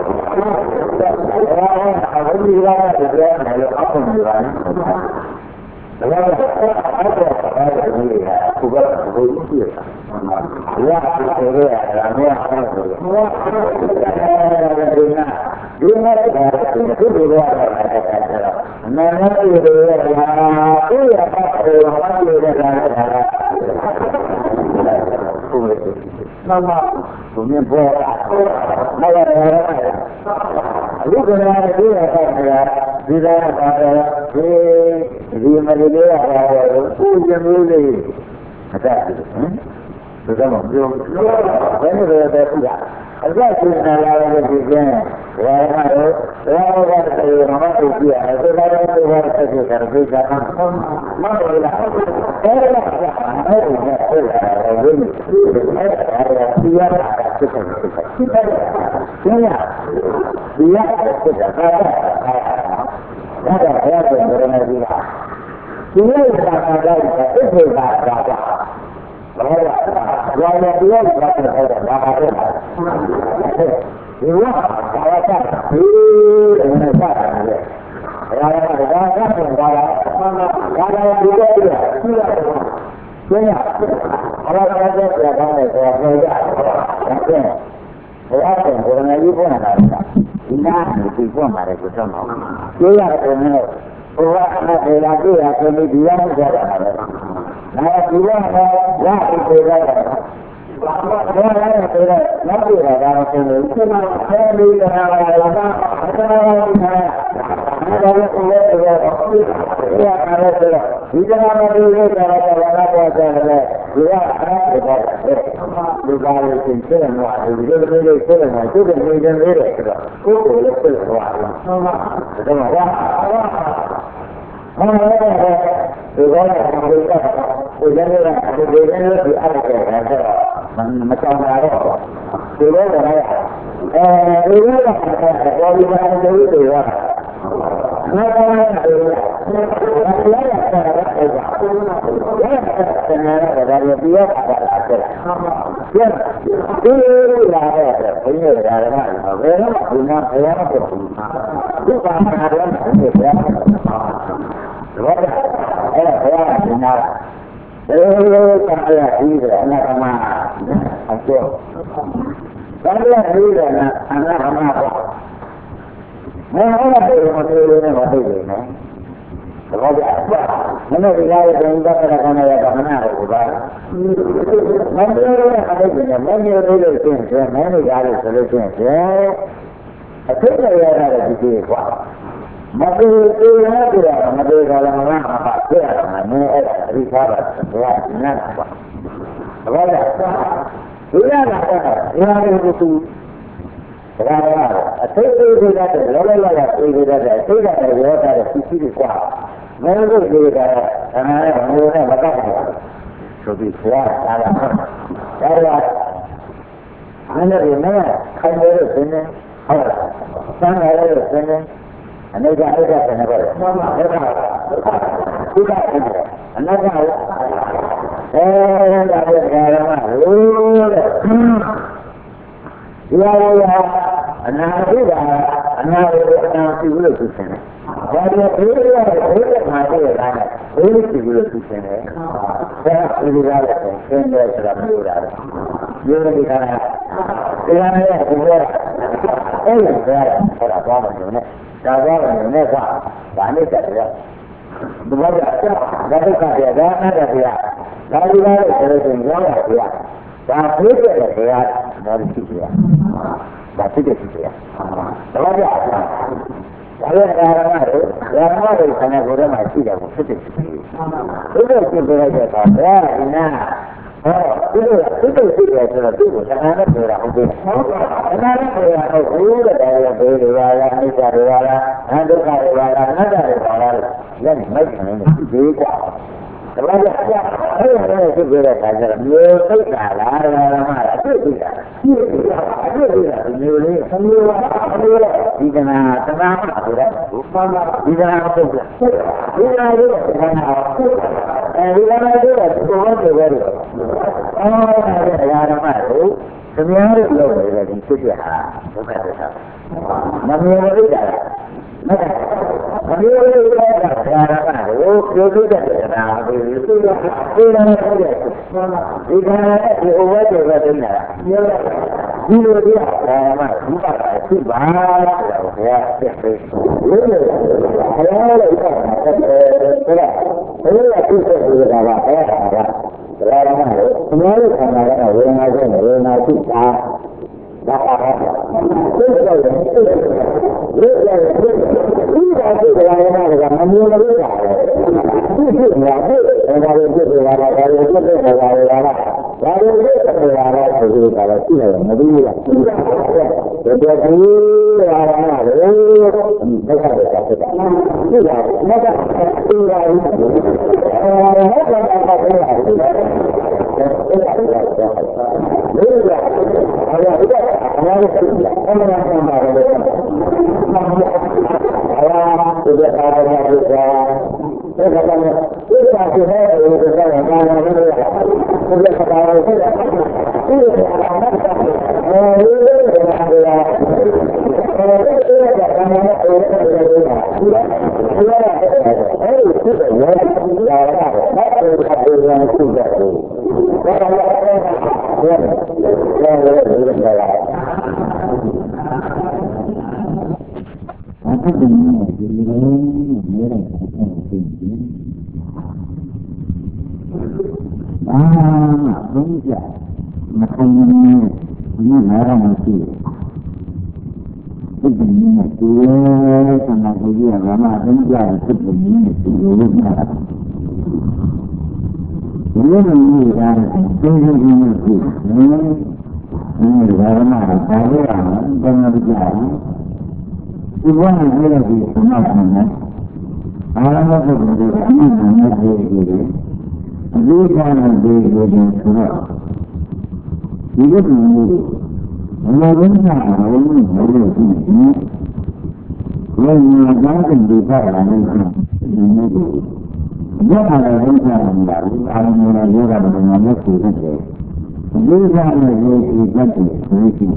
Orang awam juga dia malu apa juga. Kalau ada ada ini ya, kubur kubur. Ya, itu ya, ramai orang itu. Dunia, dunia itu dua ada. Mana itu ya, itu ya apa orang itu ada. Nama, dunia buat. Mana ada. Lalu kalau dia ada, dia ada, dia manusia ada, punya manusia. Ada, sudah mau. Ini sudah sudah. Ada sih nalayan juga. Wah, wah, wah, saya nama dia. Itu ada luar saja kerja. Mana lah? Eh, dia dia dia sudah ada ada yang benar dia. Dia sudah ada itu sudah. Kalau dia tidak ada, ada. Dia kalau tak, ini tak ada. Kalau ada, ada. Kalau dia dia, dia. Kalau ada dia ada, dia ada. Oke, orang ini pun ada. Ini itu pun ada sama. Dia ada. Orang ada lagi yang dia ada. Nah, dia ya itu ada. Nah, itu nanti ada itu. Cuma saya di dalam ada ada ya ada itu. Di dalam itu ada ada ada. Ya ada. Di dalam itu semua itu itu semua itu ini ini itu. Itu itu semua. Semua ya. Mana ada? Juga ada. Ujian ni, ujian ni di ada. Macam mana? Juga ada. Eh, juga ada. Kalau kita ada itu ya. Nah, ada. Ada dia ada. Ya. Ini ada. Ini ada. Ada punya saya ada. Bukan ada ini ya. Ada. Eh, ya, benar. Eh, saya ini anak sama. Aku. Saya ini anak sama. Nah, apa yang mau ini mau ini? Kalau apa? Mana dia yang dah kena ya kena aku bah. Mana dia ada ni, mana dia itu ni, mana dia ada solusi ni. Apa dia ada di sini? Maka itu yang dia, maka kalau orang apa dia, mana ada risalah, ya, mana apa? Apa dia? Dia apa? Dia itu. Sekarang, itu dia ada, lalu lalu itu dia ada, itu dia ada, dia ada sisi di kuah. Mana itu dia ada, mana mana mana apa? Jadi kuah, ada. Ada. Mana dia mana? Kan dia itu ni, apa? Sana ada itu ni. Anda jangan ada kena ber. Tidak ada. Anda jangan. Eh, ada ada mana? Ya ya. Anda tidak. Anda tidak tidur tu sana. Jadi dia dia mati ada. Dia tidur tu sana. Saya tidur ada. Saya sudah tidur ada. Dia di sana. Dia ni tidur. Eh, saya sudah bangun ni. Dalam ini apa? Banyak saja. Dua belas. Dari kaya dah ada dia. Dari dari dari tinggal dia. Tapi dia dia dari dia. Tapi dia dia. Dua belas. Kalau orang itu, orang itu sana guru masih dah mesti dia. Itu kita belajar apa? Ina. ဒီလိုဒီလိုရှိတယ်ဆိုတော့သူ့ကိုသံဃာနဲ့ပြောတာဟုတ်တယ်သံဃာနဲ့ပြောတာဟုတ်ဘူးတဲ့တရားဘေးတွေပါလားအနိစ္စတွေပါလားအဒုက္ခတွေပါလားအနတ္တတွေပါလားလက်မိုက်တယ်လို့ဒီကွာဒါမှမဟုတ်အဲ့ဒါလည်းသိကြတဲ့အခါကျတော့မျိုးသိတာလားဓမ္မလားအသိသိတာအသိသိတာအသိသိတာမျိုးလေးသမျိုးပါအမျိုးလေးဒီကနာသနာမှာဆိုတော့ဒီကနာမဟုတ်ဘူးဒီကနာလေးကနာအဲဒီကနာလေးကကိုယ်ဟုတ်တယ်ပဲအော်ဒါလည်းဓမ္မတို့သမီးတို့လုပ်နေတဲ့ဒီဖြစ်ရဟာဒုက္ခသစ္စာမမျိုးလေးတာမမျိုးလေးကဓမ္မတို့ပြောလို့တဲ့ဓမ္မတို့ဒီလိုဒီလိုဟုတ်တယ်ဒီကနေ့ဒီဥပဒေပဲတင်တာဒီလိုဒီဓမ္မဒီပါရှိပါတော့ဘုရားဆက်ပြီးဒီလိုဘုရားလည်းအဲ့ဒါဘယ်လိုဖြစ်နေတာပါအဲ့ဒါပါဒါလည်းမဟုတ်ဘူး။ဘုရားရဲ့ခန္ဓာကဝေဒနာနဲ့ဝေဒနာရှိတာဒါပါပဲ။သိတယ်သိတယ်။ဒီလိုဒီလိုဒီပါတိကလည်းမဟုတ်ဘူး။မမြင်လို့တာပဲ။ဒီဖြစ်နေတာဒီဒါလည်းဖြစ်နေတာဒါလည်းဖြစ်နေတာဒါလည်းဒါလည်းဖြစ်နေတာဒါဆိုပြီးတာလည်းရှိတယ်မသိဘူးလား။ဒီတော့ဒီရာရမှာလေဒုက္ခတွေဖြစ်တာ။ဒီကမကဒီရာကြီးအဲဟုတ်တယ်ဟုတ်တယ်ဒီကအဲ့ဒါအဲ့ဒါအဲ့ဒါအများကြီးသိတယ်အမှန်တမ်းပါတယ်အဲ့ဒါဒီကအားရတဲ့ကဒါကလည်းဒီပါစီဟဲ့ဒီကလည်းဘာလဲဒီကလည်းဘာလဲဒီကလည်းအဲဒီလိုအာဘုရားမခံနိုင်ဘူးနားရမရှိဘူးဒီနေ့ဒီဆန္ဒကိုကြီးကဘာမှအင်းကြရဖြစ်နေတယ်ဒီလိုလုပ်တာဒီလိုမျိုးကသိသိချင်းနဲ့ဖြစ်နေဒီဘာမှမပါရအောင်ဘယ်မှာကြာဒီဘဝနဲ့ပြည့်တဲ့ဆန္ဒဆန္ဒအားလုံးကိုဒီလိုအမှန်နဲ့ကြည့်ကြည့်ဒီကံတွေဒီလိုဆိုတော့ဒီလိုမျိုးဘယ်လိုလဲဘာလို့လဲဘယ်လိုရှိလဲဘယ်လိုကြောင့်ဒီပါလာလဲဒီမျိုးကိုရတာလည်းကြားနေတာအာရုံနဲ့ယောဂတွေမှာလက်ရှိတယ်ဒီကံနဲ့ဒီဒီတတ်တယ်ဆိုရင်ဒီ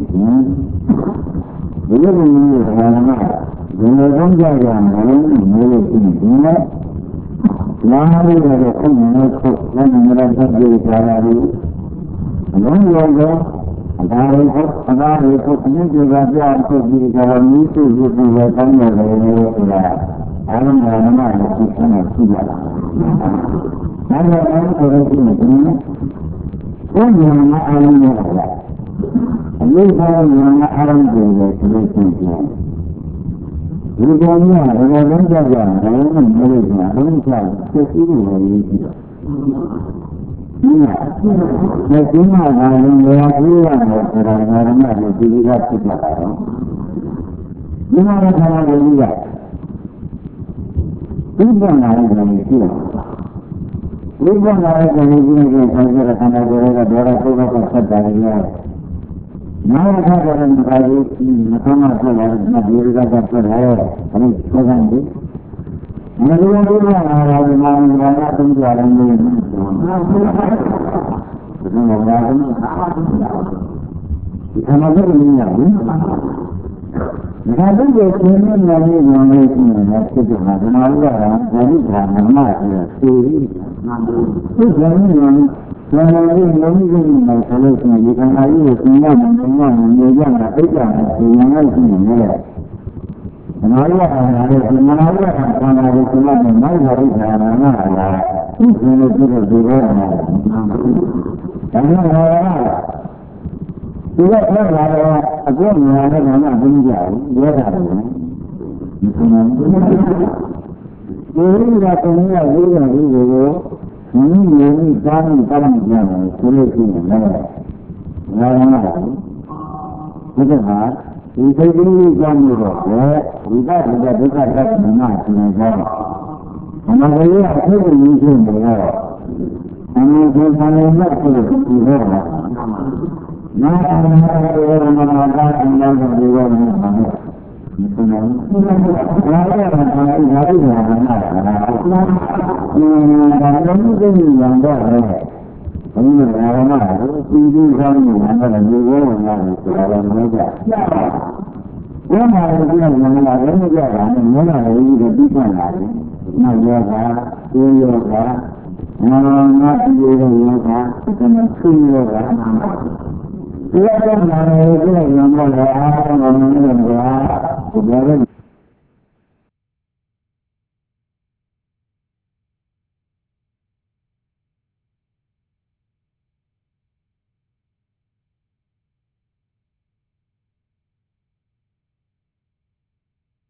လိုမျိုးဘာမှဘယ်လိုကြောင့်ကြရမလဲမျိုးလို့ရှိနေတယ်နားလေးကတော့ခုနကခုလည်းမရတဲ့ပြေးကြတာလေအလုံးရောတော့အသာလေးခုအသာလေးခုအမြင့်ကြီးကပြောင်းထုတ်ပြီးကြတော့မြည်စုရပြီးတော့တောင်းရတယ်ဆိုတာအားလုံးကလည်းမလည်းသိချင်တယ်ရှိရတာ။ဒါကြောင့်အဲ့ဒီလိုရှိနေတယ်။ဘုရားမှာအားလုံးရတယ်။အလေးထားရမှာအားလုံးကိုလည်းသိလို့ရှိတယ်။ဒီကောင်ကဘယ်လိုလုပ်ကြကြလဲမလို့ဆိုတာအလုံးချာသိသိလို့ရေးကြည့်တော့ဒီကဒီကမှာလည်းနေရာကြီးရတယ်ဆိုတာကလည်းဒီလိုကဖြစ်လာတာ။ဒီမှာကလည်းဒီကဒီဘက်မှာလည်းရှိတယ်။ဒီဘက်မှာလည်းဒီလိုမျိုးဆန်းရတဲ့ခန္ဓာကိုယ်ကဒေါရပုဂ္ဂိုလ်ဆက်တာလည်းနာမခါကြတဲ့ဘာလို့မဆမ်းမဆက်လာတဲ့ဒီလိုကဆက်လာတယ်အဲ့ဒီပုံစံကြီးမလူလူကလာတာဒီမှာငါကတုံးကြတယ်လို့ဒီမှာငါကဒီအမှန်တကယ်ကြီးညာဘူးငါတို့ရဲ့ရှင်နေနေနေနေရှိနေတာဖြစ်တယ်မှာဒီမှာကဘာလို့ဒါမှမဟုတ်ဘူးသိပြီဒီကနေ့ဘယ်လိုလဲလုံးကြီးနေဆိုလို့ရှိရင်ဒီကံအားကြီးကိုသင်ရမယ်သင်ရမယ်နေရတာအိတ်ကြတယ်ဒီငါ့ရှိနေတယ်။မနာရတာလည်းဒီမနာရတာကံအားကိုသင်ရမယ်မိုက်ရတဲ့ဌာနကလားဒီလိုမျိုးပြည့်စုံတယ်မှာဒါနဲ့ဟောဒီကအဲ့ဒါတော့အခုညာနဲ့ကမှသိကြဘူးပြောတာလည်းဒီကနေ့ဒီလိုကတုံးရဝိညာဉ်ကြီးကိုဒီလိုမျိုးသားမှုတောင်းကြတယ်ဆိုလို့ရှိရင်လည်းငါရမှာဒီကမှာဒီစိတ်ကလေးကြောင့်လို့တော့ဒီကဒီကဒုက္ခသတ်မှန်ရှိနေကြတယ်။အမှန်တရားအဖြစ်ကိုယူနေတယ်။အမှန်ကိုယ်ပိုင်နဲ့ကိုယ်ဒီလိုပါ။နာအမှန်တရားမှန်တာကအမှန်ကိုဒီလိုမျိုးပါ။ဒီကနေ့ဘာလဲဘာလဲဘာလဲဘာလဲဘာလဲ။ဒါလည်းဒီလိုយ៉ាងတော့ဘုရားရဟနာကိုစီးပြီးကောင်းနေတာကလည်းဒီလိုမျိုးဆိုတာလည်းမဟုတ်ကြဘူး။ဘုရားရဲ့ဒီလိုမျိုးလာလည်းမကြတာနဲ့မျိုးလာလည်းဒီလိုပြီးပြန်လာတယ်။နောက်ရောကကိုယ်ရောကနာမတိရောကဒီလိုဆင်းရောကဒီလိုနာမည်ကိုရောကအားလုံးကိုမြင်ရတာဒီလို